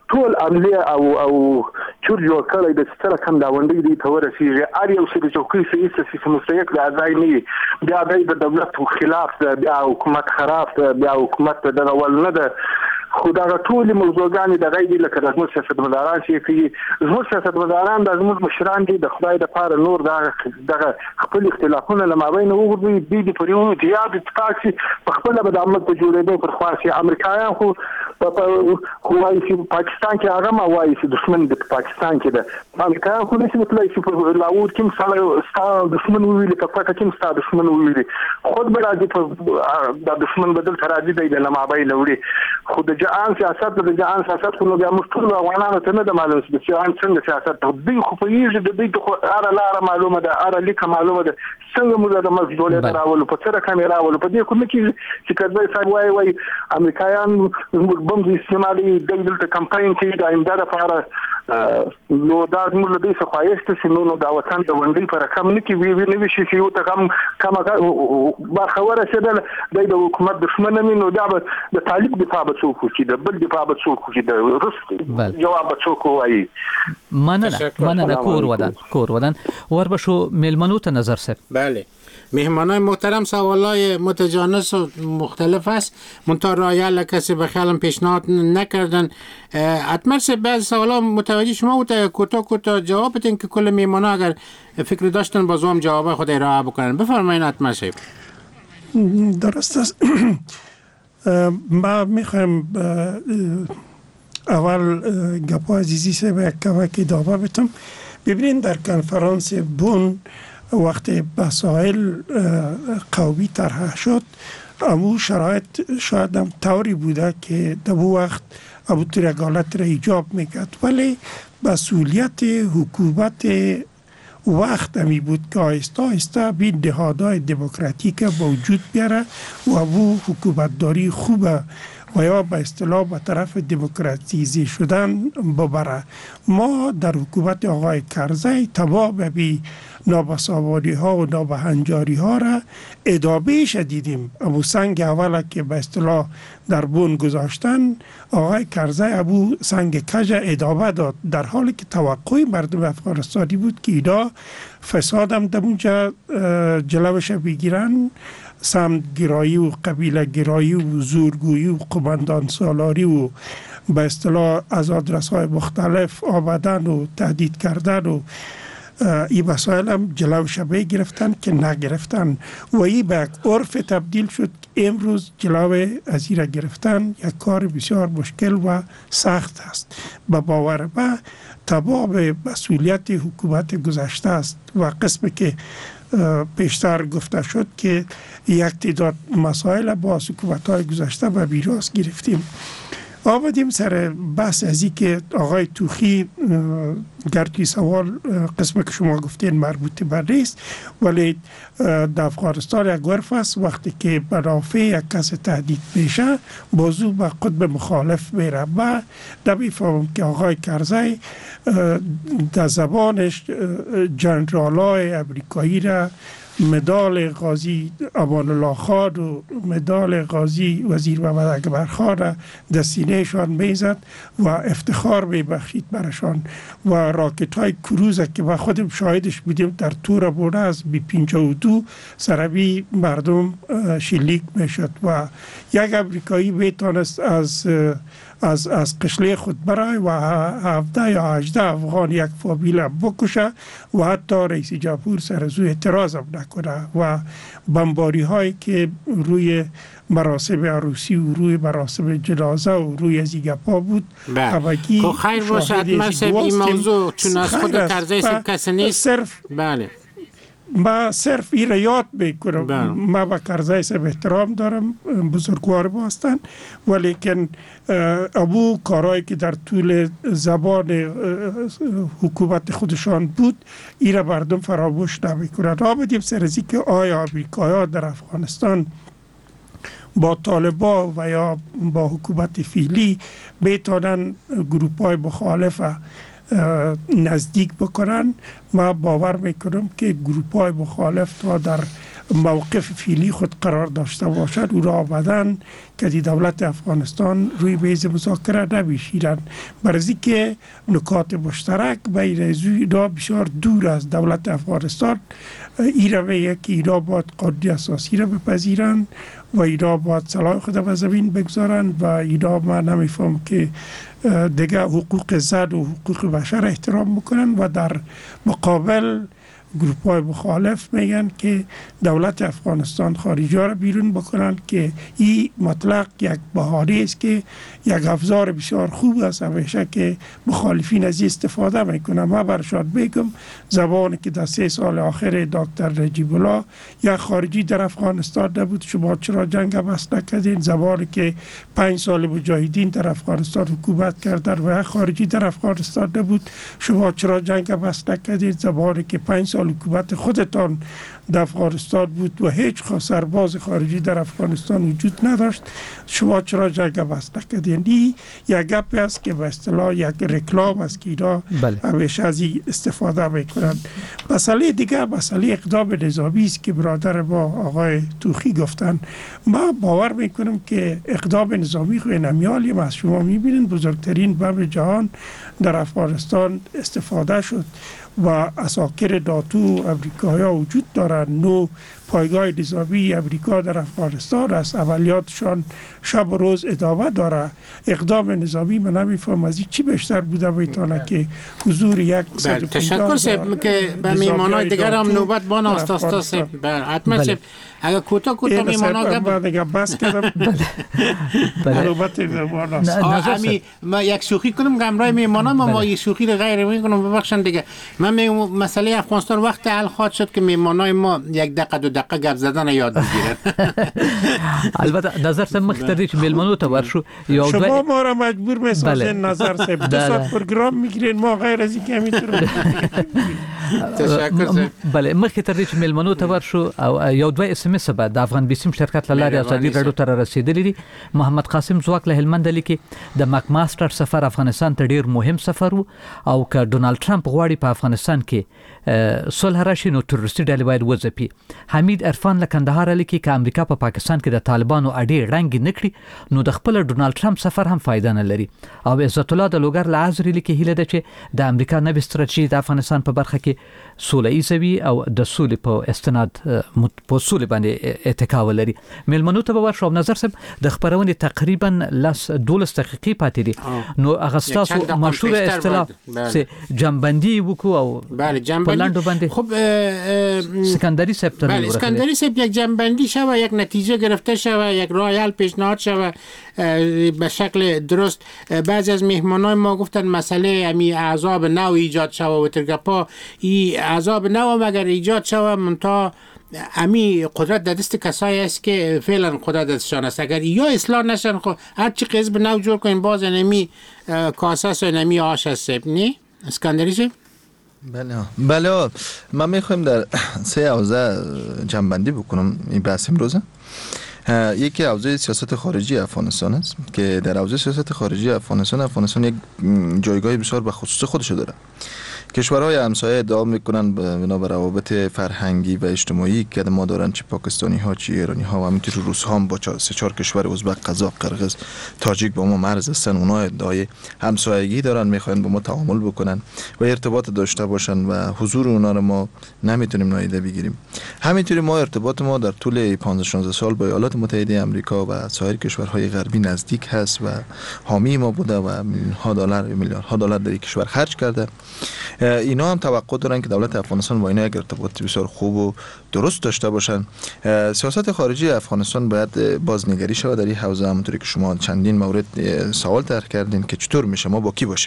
ټول عملیه او او چور جوړ کړی د ستر کم دا وندې دی ته ورسیږي اړ یو څه د چوکۍ سیسه سیسه مستحق د ځای نه بیا د دولت خلاف بیا حکومت خراب بیا حکومت د ول نه ده خو دا ټول موضوعګانې د غیدي لکه د زموږ سیاستمداران چې کوي زموږ سیاستمداران د زموږ مشران دي د خدای د پاره نور دغه خپل اختلافونه لمابین وګورئ دي د پریو زیات اتفاق په خپل به د عمل په جوړېدو پر خاصي امریکایان خو خو وايي چې پاکستان کې هغه ما وايي چې دښمن د پاکستان کې ده امریکایان خو نشي مطلب چې په لاهور کې مثلا ستاسو دښمن ویلي په پاکستان کې ستاسو دښمن ویلي خود به راځي په د دښمن بدل راځي د لمابین وړي خو د جهان سیاست د جهان سیاست خو نو بیا موږ ټول افغانانو ته نه د معلوم چې جهان څنګه سیاست دوی خو په یوه د دوی خو اره لاره معلومه ده اره لیکه معلومه ده څنګه موږ د مز دولت راولو په څه رقم راولو په دې کوم کې چې کله صاحب وای وای امریکایان بم د استعمالي د دلته کمپاین کې د امداد لپاره نو دا موږ له دې څخه خواهشت چې نو دا وطن د وندې پر رقم نه کې وی وی نه شي چې یو ته کم کم برخوره شه د حکومت دښمن نه نو دا د طالب دفاع بچو چې د بل دفاع بچو چې د روس جواب بچو کوي مننه مننه کور ودان کور ودان ور بشو ملمنو ته نظر سر بله مهمانای محترم سوالای متجانس و مختلف است منتها رایل کسی به خیالم پیشنهاد نکردن حتما سه بعض سوالا متوجه شما بود کوتاه کوتاه جواب بدین که کل مهمانا اگر فکر داشتن باز هم جواب خود ارائه بکنن بفرمایید حتما صاحب درست است ما میخوایم اول گپا عزیزی سه به یک دعوه بتم ببینید در کنفرانس بون وقتی مسائل قومی طرح شد امو شرایط شاید هم طوری بوده که در وقت ابو ترگالت را ایجاب میکرد ولی مسئولیت حکومت وقت همی بود که آیسته آیسته بین نهادهای دموکراتیک موجود بیاره و ابو حکومتداری خوبه و یا به اصطلاح به طرف دموکراتیزی شدن ببره. ما در حکومت آقای کرزی تمام بی نابسامانی ها و نابهنجاری ها را ادامه شدیدیم. ابو سنگ اولا که به اصطلاح در بون گذاشتن آقای کرزی ابو سنگ کج ادامه داد در حالی که توقع مردم افغانستانی بود که اینا فساد هم در اونجا جلوش بگیرن، سمت گرایی و قبیله گرایی و زورگویی و قماندان سالاری و به اصطلاح از آدرس‌های مختلف آمدن و تهدید کردن و این مسائل هم جلوش بگرفتن که نگرفتن و این به یک عرف تبدیل شد. امروز جلو از این را گرفتن یک کار بسیار مشکل و سخت است. به باور من تمام مسئولیت حکومت گذشته است و قسمی که پیشتر گفته شد که یک تعداد مسائل با حکومت‌های گذشته و میراث گرفتیم. آمدیم سر بحث ازی که آقای توخی گرچه سوال قسم که شما گفتین مربوط به نیست ولی در افغانستان یک عرف است وقتی که منافع یک کس تهدید میشه بازو به قطب مخالف میره. من نمیفهمم که آقای کرزی در زبانش جنرالای امریکایی را مدال غازی امان الله خان و مدال غازی وزیر محمد اکبر خان را در سینهشان میزد و افتخار میبخشید برشان و راکت های کروز که ما خودم شاهدش بودیم در تور بونه از بی پنجاه و دو سربی مردم شلیک میشد و یک امریکایی میتونست از از از قشله خود برای و هفده یا هجده افغان یک فامیل بکشه و حتی رئیس جمهور سر زو اعتراض هم نکنه و بمباری هایی که روی مراسم عروسی و روی مراسم جنازه و روی از این گپا بود. خب خیر باشد مثل این موضوع چون از خود کرزی سب کسی نیست صرف بله ما صرف این را یاد میکنم. ما با کرزی سب احترام دارم بزرگوار ما هستن ولیکن ابو کارهایی که در طول زبان حکومت خودشان بود این را مردم فراموش نمیکنند. آمدیم سرزی که آیا امریکایی در افغانستان با طالبان و یا با حکومت فعلی میتونن گروپ های مخالف نزدیک بکنن. ما باور میکنم که گروپ های مخالف تا در موقف فعلی خود قرار داشته باشد او را ابداً که دولت افغانستان روی میز مذاکره نمیشینند، برای که نکات مشترک بین اینا بسیار دور از دولت افغانستان. اینا میگه که اینا باید قانون اساسی را بپذیرند و اینا باید سلاح خود به زمین بگذارند و اینا من نمیفهم که دیگه حقوق زن و حقوق بشر احترام میکنن و در مقابل گروپ های مخالف میگن که دولت افغانستان خارجی ها را بیرون بکنن که این مطلق یک بهانه است که یک افزار بسیار خوب است همیشه که مخالفین از استفاده میکنن. ما برشان بگم زبانی که در سه سال آخر دکتر نجیب الله یک خارجی در افغانستان نبود، شما چرا جنگ بس نکردین؟ زبانی که پنج سال مجاهدین در افغانستان حکومت کردن و یک خارجی در افغانستان نبود، شما چرا جنگ بس نکردین؟ زبانی که پنج سال حکومت خودتان در افغانستان بود و هیچ سرباز خارجی در افغانستان وجود نداشت، شما چرا جنگ بس نکردین؟ این یک گپی است که به اصطلاح یک رکلام است که اینا همیشه از این استفاده میکنند. مسئله دیگه مسئله اقدام نظامی است که برادر ما آقای توخی گفتن. ما باور میکنم که اقدام نظامی خو نمیالیم از شما میبینید بزرگترین بم جهان در افغانستان استفاده شد و اساکر ناتو امریکایی ها وجود دارند. نو پایگاه نظامی امریکا در افغانستان است، عملیاتشان شب و روز ادامه داره. اقدام نظامی من نمیفهم از این چی بیشتر بوده میتونه که حضور یک تشکر سب که به میمانای دیگر هم نوبت بان آستاستا سب حتما سب اگر کوتا کوتا میمانا گب دیگه بس کردم نوبت میمانا همی ما یک شوخی کنم گمرای میمانا ما ما یک شوخی غیر میکنم ببخشن دیگه. من میگم مسئله افغانستان وقت حل خواهد شد که میمانای ما یک دقیقه دو دقیقه گپ زدن یاد بگیرن. البته نظر سم مختاری که میلمنو تا ورشو شما ما را مجبور میسازین نظر سم دو ساعت پروگرام میگیرین ما غیر از این که میتونیم. تشکر. بله مخکې تر دې چې میلمنو ته ورشو او یو دوه اس ام اس به د افغان بیسیم شرکت لاره ازادي رادیو ته رسیدلی دي. محمد قاسم زواک له هلمند لیکي د ماک ماستر سفر افغانستان ته ډیر مهم سفر او که ډونالد ټرمپ غواړي په افغانستان کې صلح راشي نو تروریستي ډلې باید وځپي. حمید عرفان له کندهار لیکي که امریکا په پا پاکستان کې د طالبانو اډې رنګ نکړي نو د خپل ډونالد ټرمپ سفر هم فائدہ نه لري. او عزت الله د لوګر لازري لیکي هیله ده چې د امریکا نوې ستراتیژي د افغانستان په برخه کې سوله ایزوي او د سولې په استناد په سولې باندې اتکا ولري. میلمنو ته به ورشو نظر سم د خبرونې تقریبا لس دولس دقیقې پاتې دي نو اغستاسو مشهور اصطلاح سه جنبندی وکړو او بله جنبندی خب اسکندری سپتر بله اسکندری سپ یک جنبندی شوه، یک نتیجه گرفته شوه، یک راه حل پیشنهاد شوه به شکل درست. بعضی از مهمانان ما گفتن مسئله امی عذاب نو ایجاد شوه و ترگپا ای عذاب نو مگر ایجاد شوه منتها امی قدرت در دست کسایی است که فعلا قدرت دستشان است. اگر یا اصلاح نشن خب هر چی حزب نو جور کنیم باز نمی کاسه و نمی آش است. نه اسکندری سپ بله بله من میخوایم در سه حوزه جنبندی بکنم این بحث امروزه. یکی حوزه سیاست خارجی افغانستان است که در حوزه سیاست خارجی افغانستان افغانستان یک جایگاه بسیار به خصوص خودش داره. کشورهای همسایه ادعا میکنن بنا بر روابط فرهنگی و اجتماعی که ما دارن، چه پاکستانی ها چه ایرانی ها و همینطور روس ها هم با سه چهار کشور ازبک، قزاق، قرغیز، تاجیک با ما مرز هستن. اونها ادعای همسایگی دارن، میخواین با ما تعامل بکنن و ارتباط داشته باشن و حضور اونها رو ما نمیتونیم نادیده بگیریم. همینطوری ما ارتباط ما در طول پانزده شانزده سال با ایالات متحده آمریکا و سایر کشورهای غربی نزدیک هست و حامی ما بوده و میلیون ها دلار میلیاردها دلار در کشور خرج کرده. اینا هم توقع دارن که دولت افغانستان با اینا یک ارتباط بسیار خوب و درست داشته باشن. سیاست خارجی افغانستان باید بازنگری شود در این حوزه، همونطوری که شما چندین مورد سوال طرح کردین که چطور میشه ما با کی باشیم.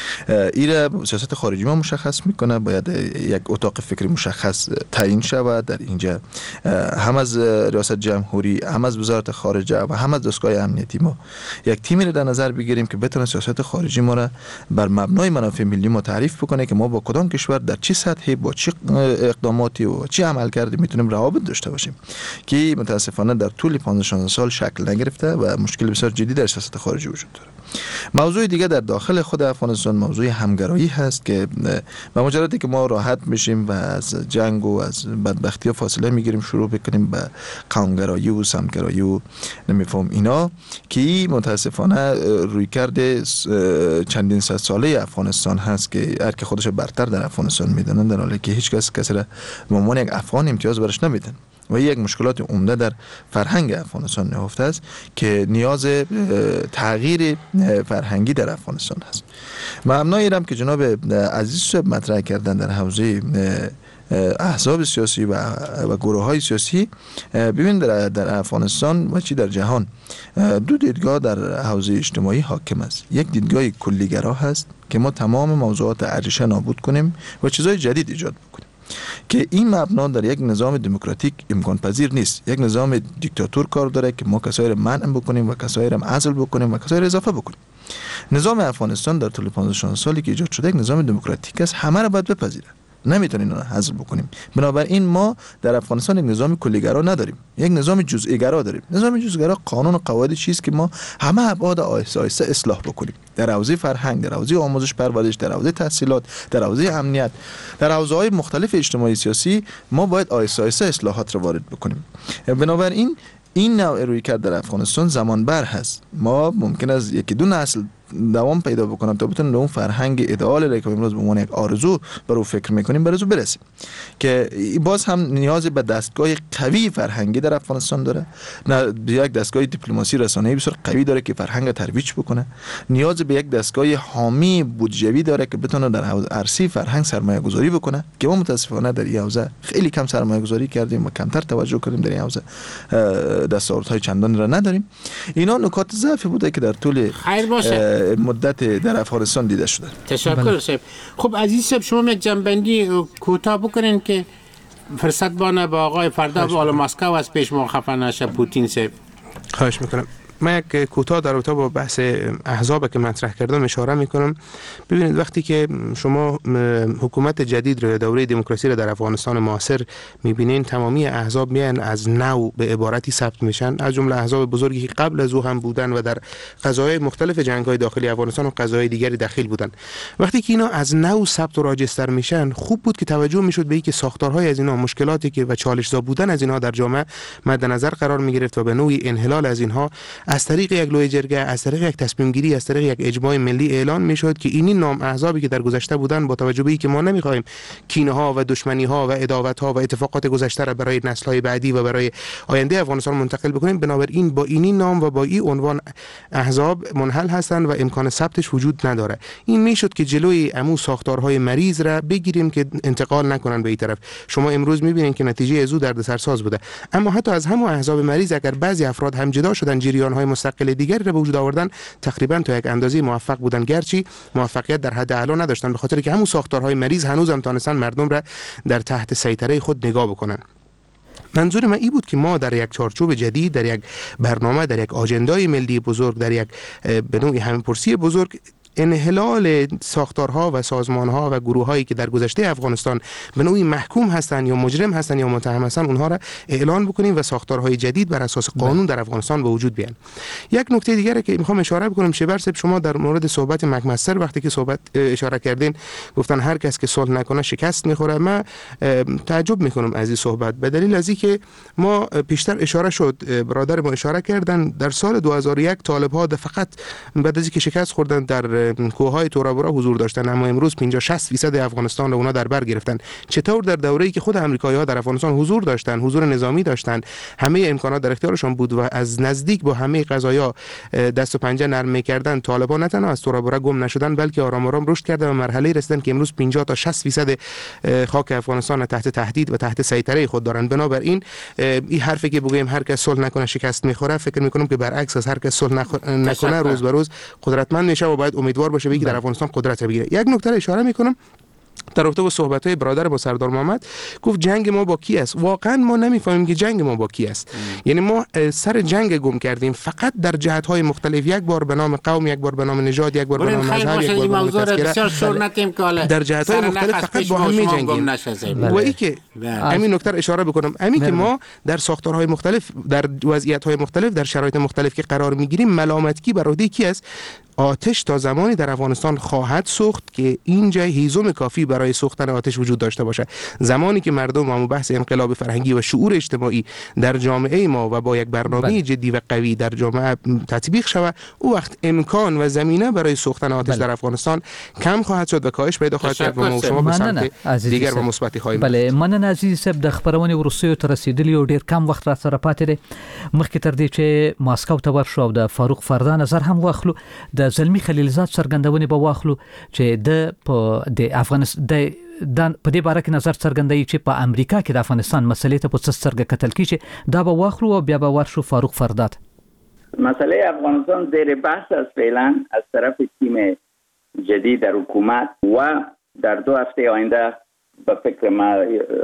این سیاست خارجی ما مشخص میکنه، باید یک اتاق فکری مشخص تعیین شود در اینجا، هم از ریاست جمهوری، هم از وزارت خارجه و هم از دستگاه امنیتی ما یک تیمی رو در نظر بگیریم که بتونه سیاست خارجی ما را بر مبنای منافع ملی ما تعریف بکنه که ما با کدام کشور در چه سطحی با چه اقداماتی و چه عملکردی میتونیم روابط داشته باشیم که متاسفانه در طول پانزده شانزده سال شکل نگرفته و مشکل بسیار جدی در سیاست خارجی وجود داره. موضوع دیگه در داخل خود افغانستان موضوع همگرایی هست که به مجردی که ما راحت میشیم و از جنگ و از بدبختی و فاصله میگیریم شروع بکنیم به قومگرایی و سمتگرایی و نمیفهم اینا که متاسفانه روی کرده چندین صد ساله افغانستان هست که هر که خودش برتر در افغانستان میدونن، در حالی که هیچ کس کسی را به عنوان یک افغان امتیاز برش نمیدن و یک مشکلات عمده در فرهنگ افغانستان نهفته است که نیاز تغییر فرهنگی در افغانستان هست. مبنای ایرم که جناب عزیز صاحب مطرح کردن در حوزه احزاب سیاسی و, و گروه های سیاسی، ببین در, در افغانستان و چی در جهان دو دیدگاه در حوزه اجتماعی حاکم است. یک دیدگاه کلیگرا هست که ما تمام موضوعات ارزش نابود کنیم و چیزای جدید ایجاد بکنیم که این مبنا در یک نظام دموکراتیک امکان پذیر نیست. یک نظام دیکتاتور کار داره که ما کسایی را منع بکنیم و کسایی را عزل بکنیم و کسایی را اضافه بکنیم. نظام افغانستان در طول پانزده شانزده سالی که ایجاد شده یک نظام دموکراتیک است، همه را باید بپذیره، نمیتونیم اینا حذف بکنیم. بنابراین ما در افغانستان یک نظام کلیگرا نداریم، یک نظام جزئی گرا داریم. نظام جزئی گرا قانون و قواعد چیست که ما همه ابعاد آهسته آهسته اصلاح بکنیم، در حوزه فرهنگ، در حوزه آموزش پرورش، در حوزه تحصیلات، در حوزه امنیت، در حوزه‌های مختلف اجتماعی سیاسی ما باید آهسته آهسته اصلاحات را وارد بکنیم. بنابراین این نوع رویکرد در افغانستان زمان بر هست. ما ممکن است یکی دو نسل دوام پیدا بکنم تا بتونیم به اون فرهنگ ایدئال که امروز به عنوان یک آرزو برای فکر میکنیم برای برسیم، که باز هم نیاز به دستگاه قوی فرهنگی در افغانستان داره، نه یک دستگاه دیپلماسی رسانه‌ای بسیار قوی داره که فرهنگ ترویج بکنه، نیاز به یک دستگاه حامی بودجوی داره که بتونه در حوزه ارسی فرهنگ سرمایه گذاری بکنه، که ما متاسفانه در این حوزه خیلی کم سرمایه گذاری کردیم و کمتر توجه کردیم در این حوزه، دستاوردهای چندانی را نداریم. اینا نکات ضعفی بوده که در طول مدت در افغانستان دیده شده. تشکر صاحب. خب عزیز صاحب، شما یک جنبندی کوتاه بکنین که فرصت بانه با آقای فردا بالا مسکو از پیش ما خفه نشه پوتین صاحب. خواهش میکنم. من یک کوتاه در رابطه با بحث احزاب که مطرح کردم اشاره میکنم. ببینید وقتی که شما حکومت جدید رو، دوره دموکراسی رو در افغانستان معاصر میبینین، تمامی احزاب میان از نو به عبارتی ثبت میشن، از جمله احزاب بزرگی که قبل از او هم بودن و در قضاهای مختلف جنگ‌های داخلی افغانستان و قضاهای دیگری دخیل بودن. وقتی که اینا از نو ثبت و راجستر میشن، خوب بود که توجه میشد به اینکه ساختارهای از اینا، مشکلاتی که و چالش‌زا بودن از اینها در جامعه مد نظر قرار میگرفت و به نوعی انحلال از اینها از طریق یک لوی جرگه، از طریق یک تصمیم گیری، از طریق یک اجماع ملی اعلان میشد که اینی نام احزابی که در گذشته بودن، با توجه به اینکه ما نمیخوایم کینه ها و دشمنی ها و عداوت ها و اتفاقات گذشته را برای نسل های بعدی و برای آینده افغانستان منتقل بکنیم، بنابراین با اینی نام و با این عنوان احزاب منحل هستند و امکان ثبتش وجود نداره. این میشد که جلوی امو ساختارهای مریض را بگیریم که انتقال نکنن به این طرف. شما امروز میبینید که نتیجه از او دردسرساز بوده. اما حتی از همون احزاب مریض اگر بعضی افراد هم جدا شدن، جریان های مستقل دیگری را به وجود آوردن، تقریبا تا یک اندازه موفق بودن، گرچه موفقیت در حد اعلا نداشتن، به خاطر که همون ساختارهای مریض هنوز هم تونستن مردم را در تحت سیطره خود نگاه بکنن. منظور من این بود که ما در یک چارچوب جدید، در یک برنامه، در یک آجندای ملی بزرگ، در یک به نوعی همه‌پرسی بزرگ، انحلال ساختارها و سازمانها و گروه‌هایی که در گذشته افغانستان به نوعی محکوم هستند یا مجرم هستند یا متهم هستند، اونها را اعلان بکنیم و ساختارهای جدید بر اساس قانون در افغانستان به وجود بیان. یک نکته دیگری که میخوام اشاره بکنم، شبر صاحب شما در مورد صحبت مکمستر وقتی که صحبت اشاره کردین، گفتن هر کس که صلح نکنه شکست میخوره. من تعجب میکنم از این صحبت، به دلیل از اینکه ما پیشتر اشاره شد، برادر ما اشاره کردن، در سال دو هزار و یک طالب‌ها فقط بعد از اینکه شکست خوردن در کوههای تورابورا حضور داشتن، اما امروز پنجاه شصت فیصد افغانستان رو اونا در بر گرفتن. چطور در دوره‌ای که خود آمریکایی‌ها در افغانستان حضور داشتن، حضور نظامی داشتن، همه امکانات در اختیارشون بود و از نزدیک با همه قضایا دست و پنجه نرم می‌کردن، طالبان نه تنها از تورابورا گم نشدن بلکه آرام آرام رشد کردن و مرحله رسیدن که امروز پنجاه تا شصت فیصد خاک افغانستان تحت تهدید و تحت سیطره خود دارن. بنابراین این حرفی که بگیم هر کس صلح نکنه شکست می‌خوره، فکر می‌کنم که برعکس از هر کس صلح نکنه روز به روز قدرتمند میشه و باید امیدوار باشه به اینکه در افغانستان قدرت بگیره. یک نکته اشاره میکنم در رابطه با صحبت‌های برادر با سردار محمد، گفت جنگ ما با کی است؟ واقعا ما نمیفهمیم که جنگ ما با کی است. ام. یعنی ما سر جنگ گم کردیم، فقط در جهت‌های مختلف، یک بار به نام قوم، یک بار به نام نژاد، یک بار به نام مذهب، یک بار به نام تذکره، در جهت‌های مختلف فقط با هم می‌جنگیم. و این که همین نکته اشاره بکنم، همین که ما در ساختارهای مختلف، در وضعیت‌های مختلف، در شرایط مختلف که قرار می‌گیریم، ملامتگی بر عهده کی است؟ آتش تا زمانی در افغانستان خواهد سوخت که اینجا هیزم کافی برای سوختن آتش وجود داشته باشه. زمانی که مردم و بحث انقلاب فرهنگی و شعور اجتماعی در جامعه ما و با یک برنامه بله. جدی و قوی در جامعه تطبیق شود، او وقت امکان و زمینه برای سوختن آتش بله. در افغانستان کم خواهد شد و کاهش پیدا خواهد کرد و ما شما به سمت دیگر و مثبتی خواهیم. بله، مننه عزیز صاحب. د خبرونې ورسېو تر رسیدلی او ډیر کم وخت را سره پاتې دی. مخکې تر دې چې ماسکو ته ورشو او د فاروق فردا نظر هم واخلو، د زلمی خلیلزاد څرګندونې به واخلو چې د په د افغانستان د د په دې باره کې نظر څرګندوي چې په امریکا کې د افغانستان مسلې ته په څه سترګه کتل کیږي. دا به واخلو او بیا به ورشو فاروق فردا. مسئله افغانستان زیر بحث است فعلا از طرف تیم جدید در حکومت و در دو هفته آینده به فکر ما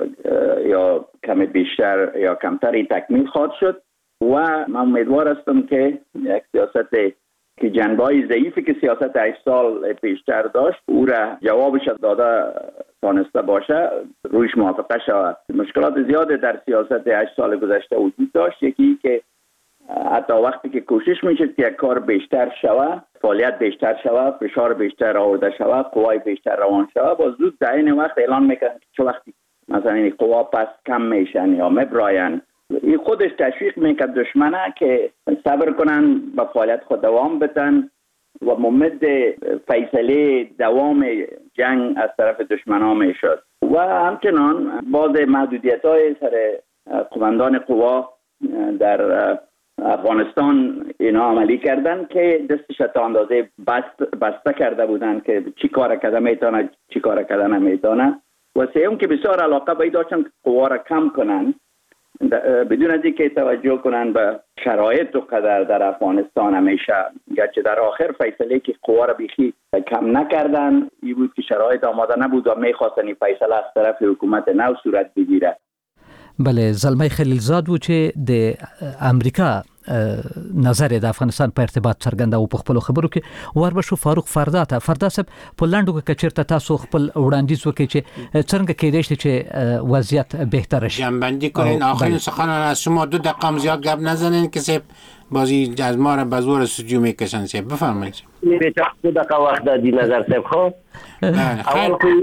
یا کمی بیشتر یا کمتری تکمیل خواهد شد و من امیدوار هستم که یک سیاست که جنبه‌های ضعیفی که سیاست هشت سال پیشتر داشت او را جوابش داده تانسته باشه رویش موافقه شود. مشکلات زیاده در سیاست هشت سال گذشته وجود داشت. یکی که حتی وقتی که کوشش میشه که یک کار بیشتر شود، فعالیت بیشتر شود، فشار بیشتر آورده شود، قوای بیشتر روان شود، با زود در این وقت اعلان میکنن که چه وقتی مثلا این قوا پس کم میشن یا مبراین، این خودش تشویق میکرد دشمنه که صبر کنن با فعالیت خود دوام بدن و ممد فیصله دوام جنگ از طرف دشمنا میشد. و همچنان بعض محدودیت های سر قماندان قوا در افغانستان اینا عملی کردن که دستش تا اندازه بست بسته کرده بودن که چی کار کرده میتونه چی کار کرده نمیتونه. و سیوم که بسیار علاقه باید داشتن قوا را کم کنن بدون از اینکه توجه کنن به شرایط و قدر در افغانستان همیشه، گرچه در آخر فیصله که قوا را بیخی کم نکردن این بود که شرایط آماده نبود و میخواستن این فیصله از طرف حکومت نو صورت بگیره. بله، زلمی خلیلزاد و چې د امریکا نظر د افغانستان په ارتباط څرګنده او په خپل خبرو کې وربشو فاروق فردا ته فردا صاحب په لاندو کې چیرته تاسو خپل وړاندیز وکړي چې څنګه کېدای شي چې وضعیت بهتر شي. جنبندی کنین آخرین سخن از شما دو دقیقه زیاد گپ نزنین که صاحب بازی از ما را به زور سجو میکشن. صاحب بفرمایید. میره دو دقیقه وقت دادی نظر صاحب. خب اول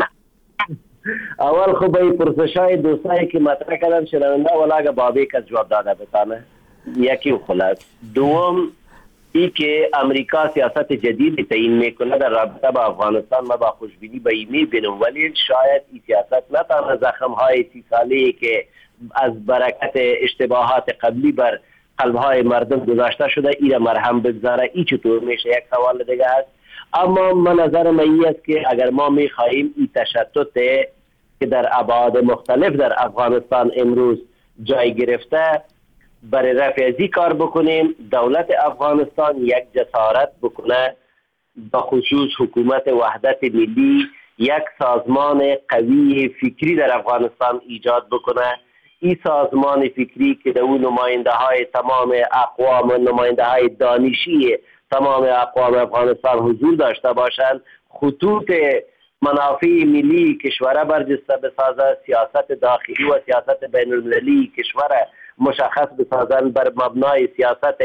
اول خب به پرسشای دوستایی که مطرح کردن شنونده ولاگه بابی که جواب داده بتانه. یکی خلاص. دوم ای که امریکا سیاست جدید تعیین میکنه در رابطه با افغانستان ما با خوشبینی به این میبینم، ولی شاید این سیاست نتانه زخم های سی ساله که از برکت اشتباهات قبلی بر قلب های مردم گذاشته شده ای را مرهم بگذاره. ای چطور میشه؟ یک سوال دیگه است. اما من نظرم این است که اگر ما میخواهیم این تشتت که در ابعاد مختلف در افغانستان امروز جای گرفته برای رفع ازی کار بکنیم، دولت افغانستان یک جسارت بکنه، به خصوص حکومت وحدت ملی یک سازمان قوی فکری در افغانستان ایجاد بکنه. این سازمان فکری که در اون نماینده های تمام اقوام و نماینده های دانشی تمام اقوام افغانستان حضور داشته باشند، خطوط منافع ملی کشور برجسته بسازه، سیاست داخلی و سیاست بین المللی کشور مشخص بسازن بر مبنای سیاست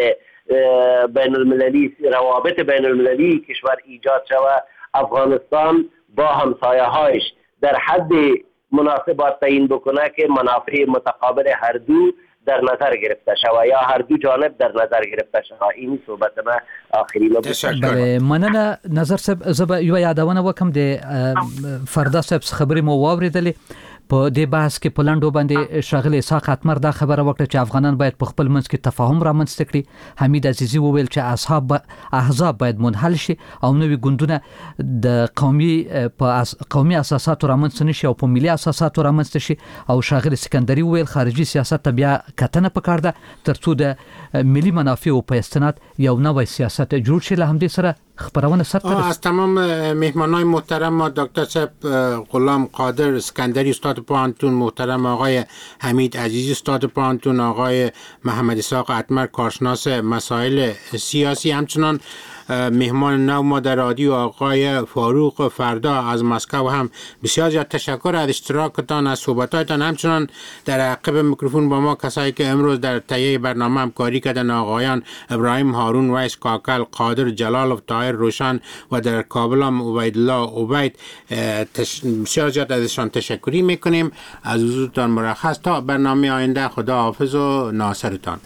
بین المللی، روابط بین المللی کشور ایجاد شود. افغانستان با همسایه هایش در حد مناسبات تعیین بکنه که منافع متقابل هر دو در نظر گرفته شود یا هر دو جانب در نظر گرفته شود. این صحبت ما آخرین بله مننه نظر صاحب. زبا یو یادونه وکم د فردا صاحب خبرې مو واوریدلې په دې بحث کې پلانډو باندې شاغل اسحاق اتمر دا خبره وکړه چې افغانان باید په خپل منځ کې تفاهم رامنځته کړي. حمید عزیزی وویل چې اصحاب احزاب باید منحل شي او نوې ګوندونه د قومي په قومي اساساتو رامنځته نشي او په ملي اساساتو رامنځته شي. او شاغل سکندری وویل خارجي سیاست ته بیا کتنه پکار ده ترڅو د ملي منافعو په استناد یو نوې سیاست جوړ شي. له همدې سره خبرونه سره از تمام مهمانای محترم ما دکتر صاحب غلام قادر اسکندری استاد پوهنتون، محترم آقای حمید عزیزی استاد پوهنتون، آقای محمد اسحاق اتمر کارشناس مسائل سیاسی، همچنان مهمان نو ما در رادیو آقای فاروق فردا از مسکو هم بسیار زیاد تشکر از اشتراکتان، از صحبتاتان. همچنان در عقب میکروفون با ما کسایی که امروز در تهیه برنامه همکاری کردن، آقایان ابراهیم هارون، ویس کاکل، قادر جلالov، طاهر روشن و در کابل هم عبیدالله عبید. بسیار زیاد ازشان تشکری میکنیم. از حضورتان مرخص تا برنامه آینده. خدا حافظ و ناصرتان.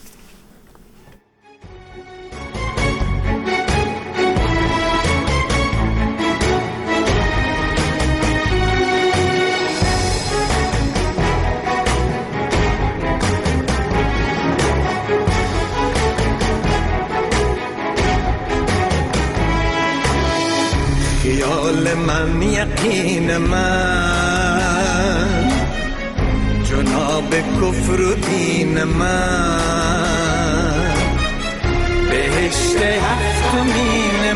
خیال من، یقین من، جناب کفر و دین من، بهشت هفتمین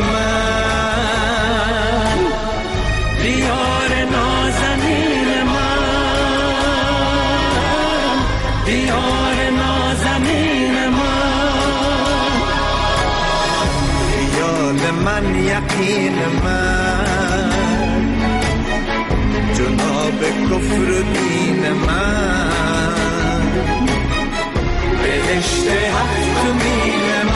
من، دیار نازنین من، دیار نازنین من، خیال من، یقین من، جناب کفر و دین من، بهشت هفتمین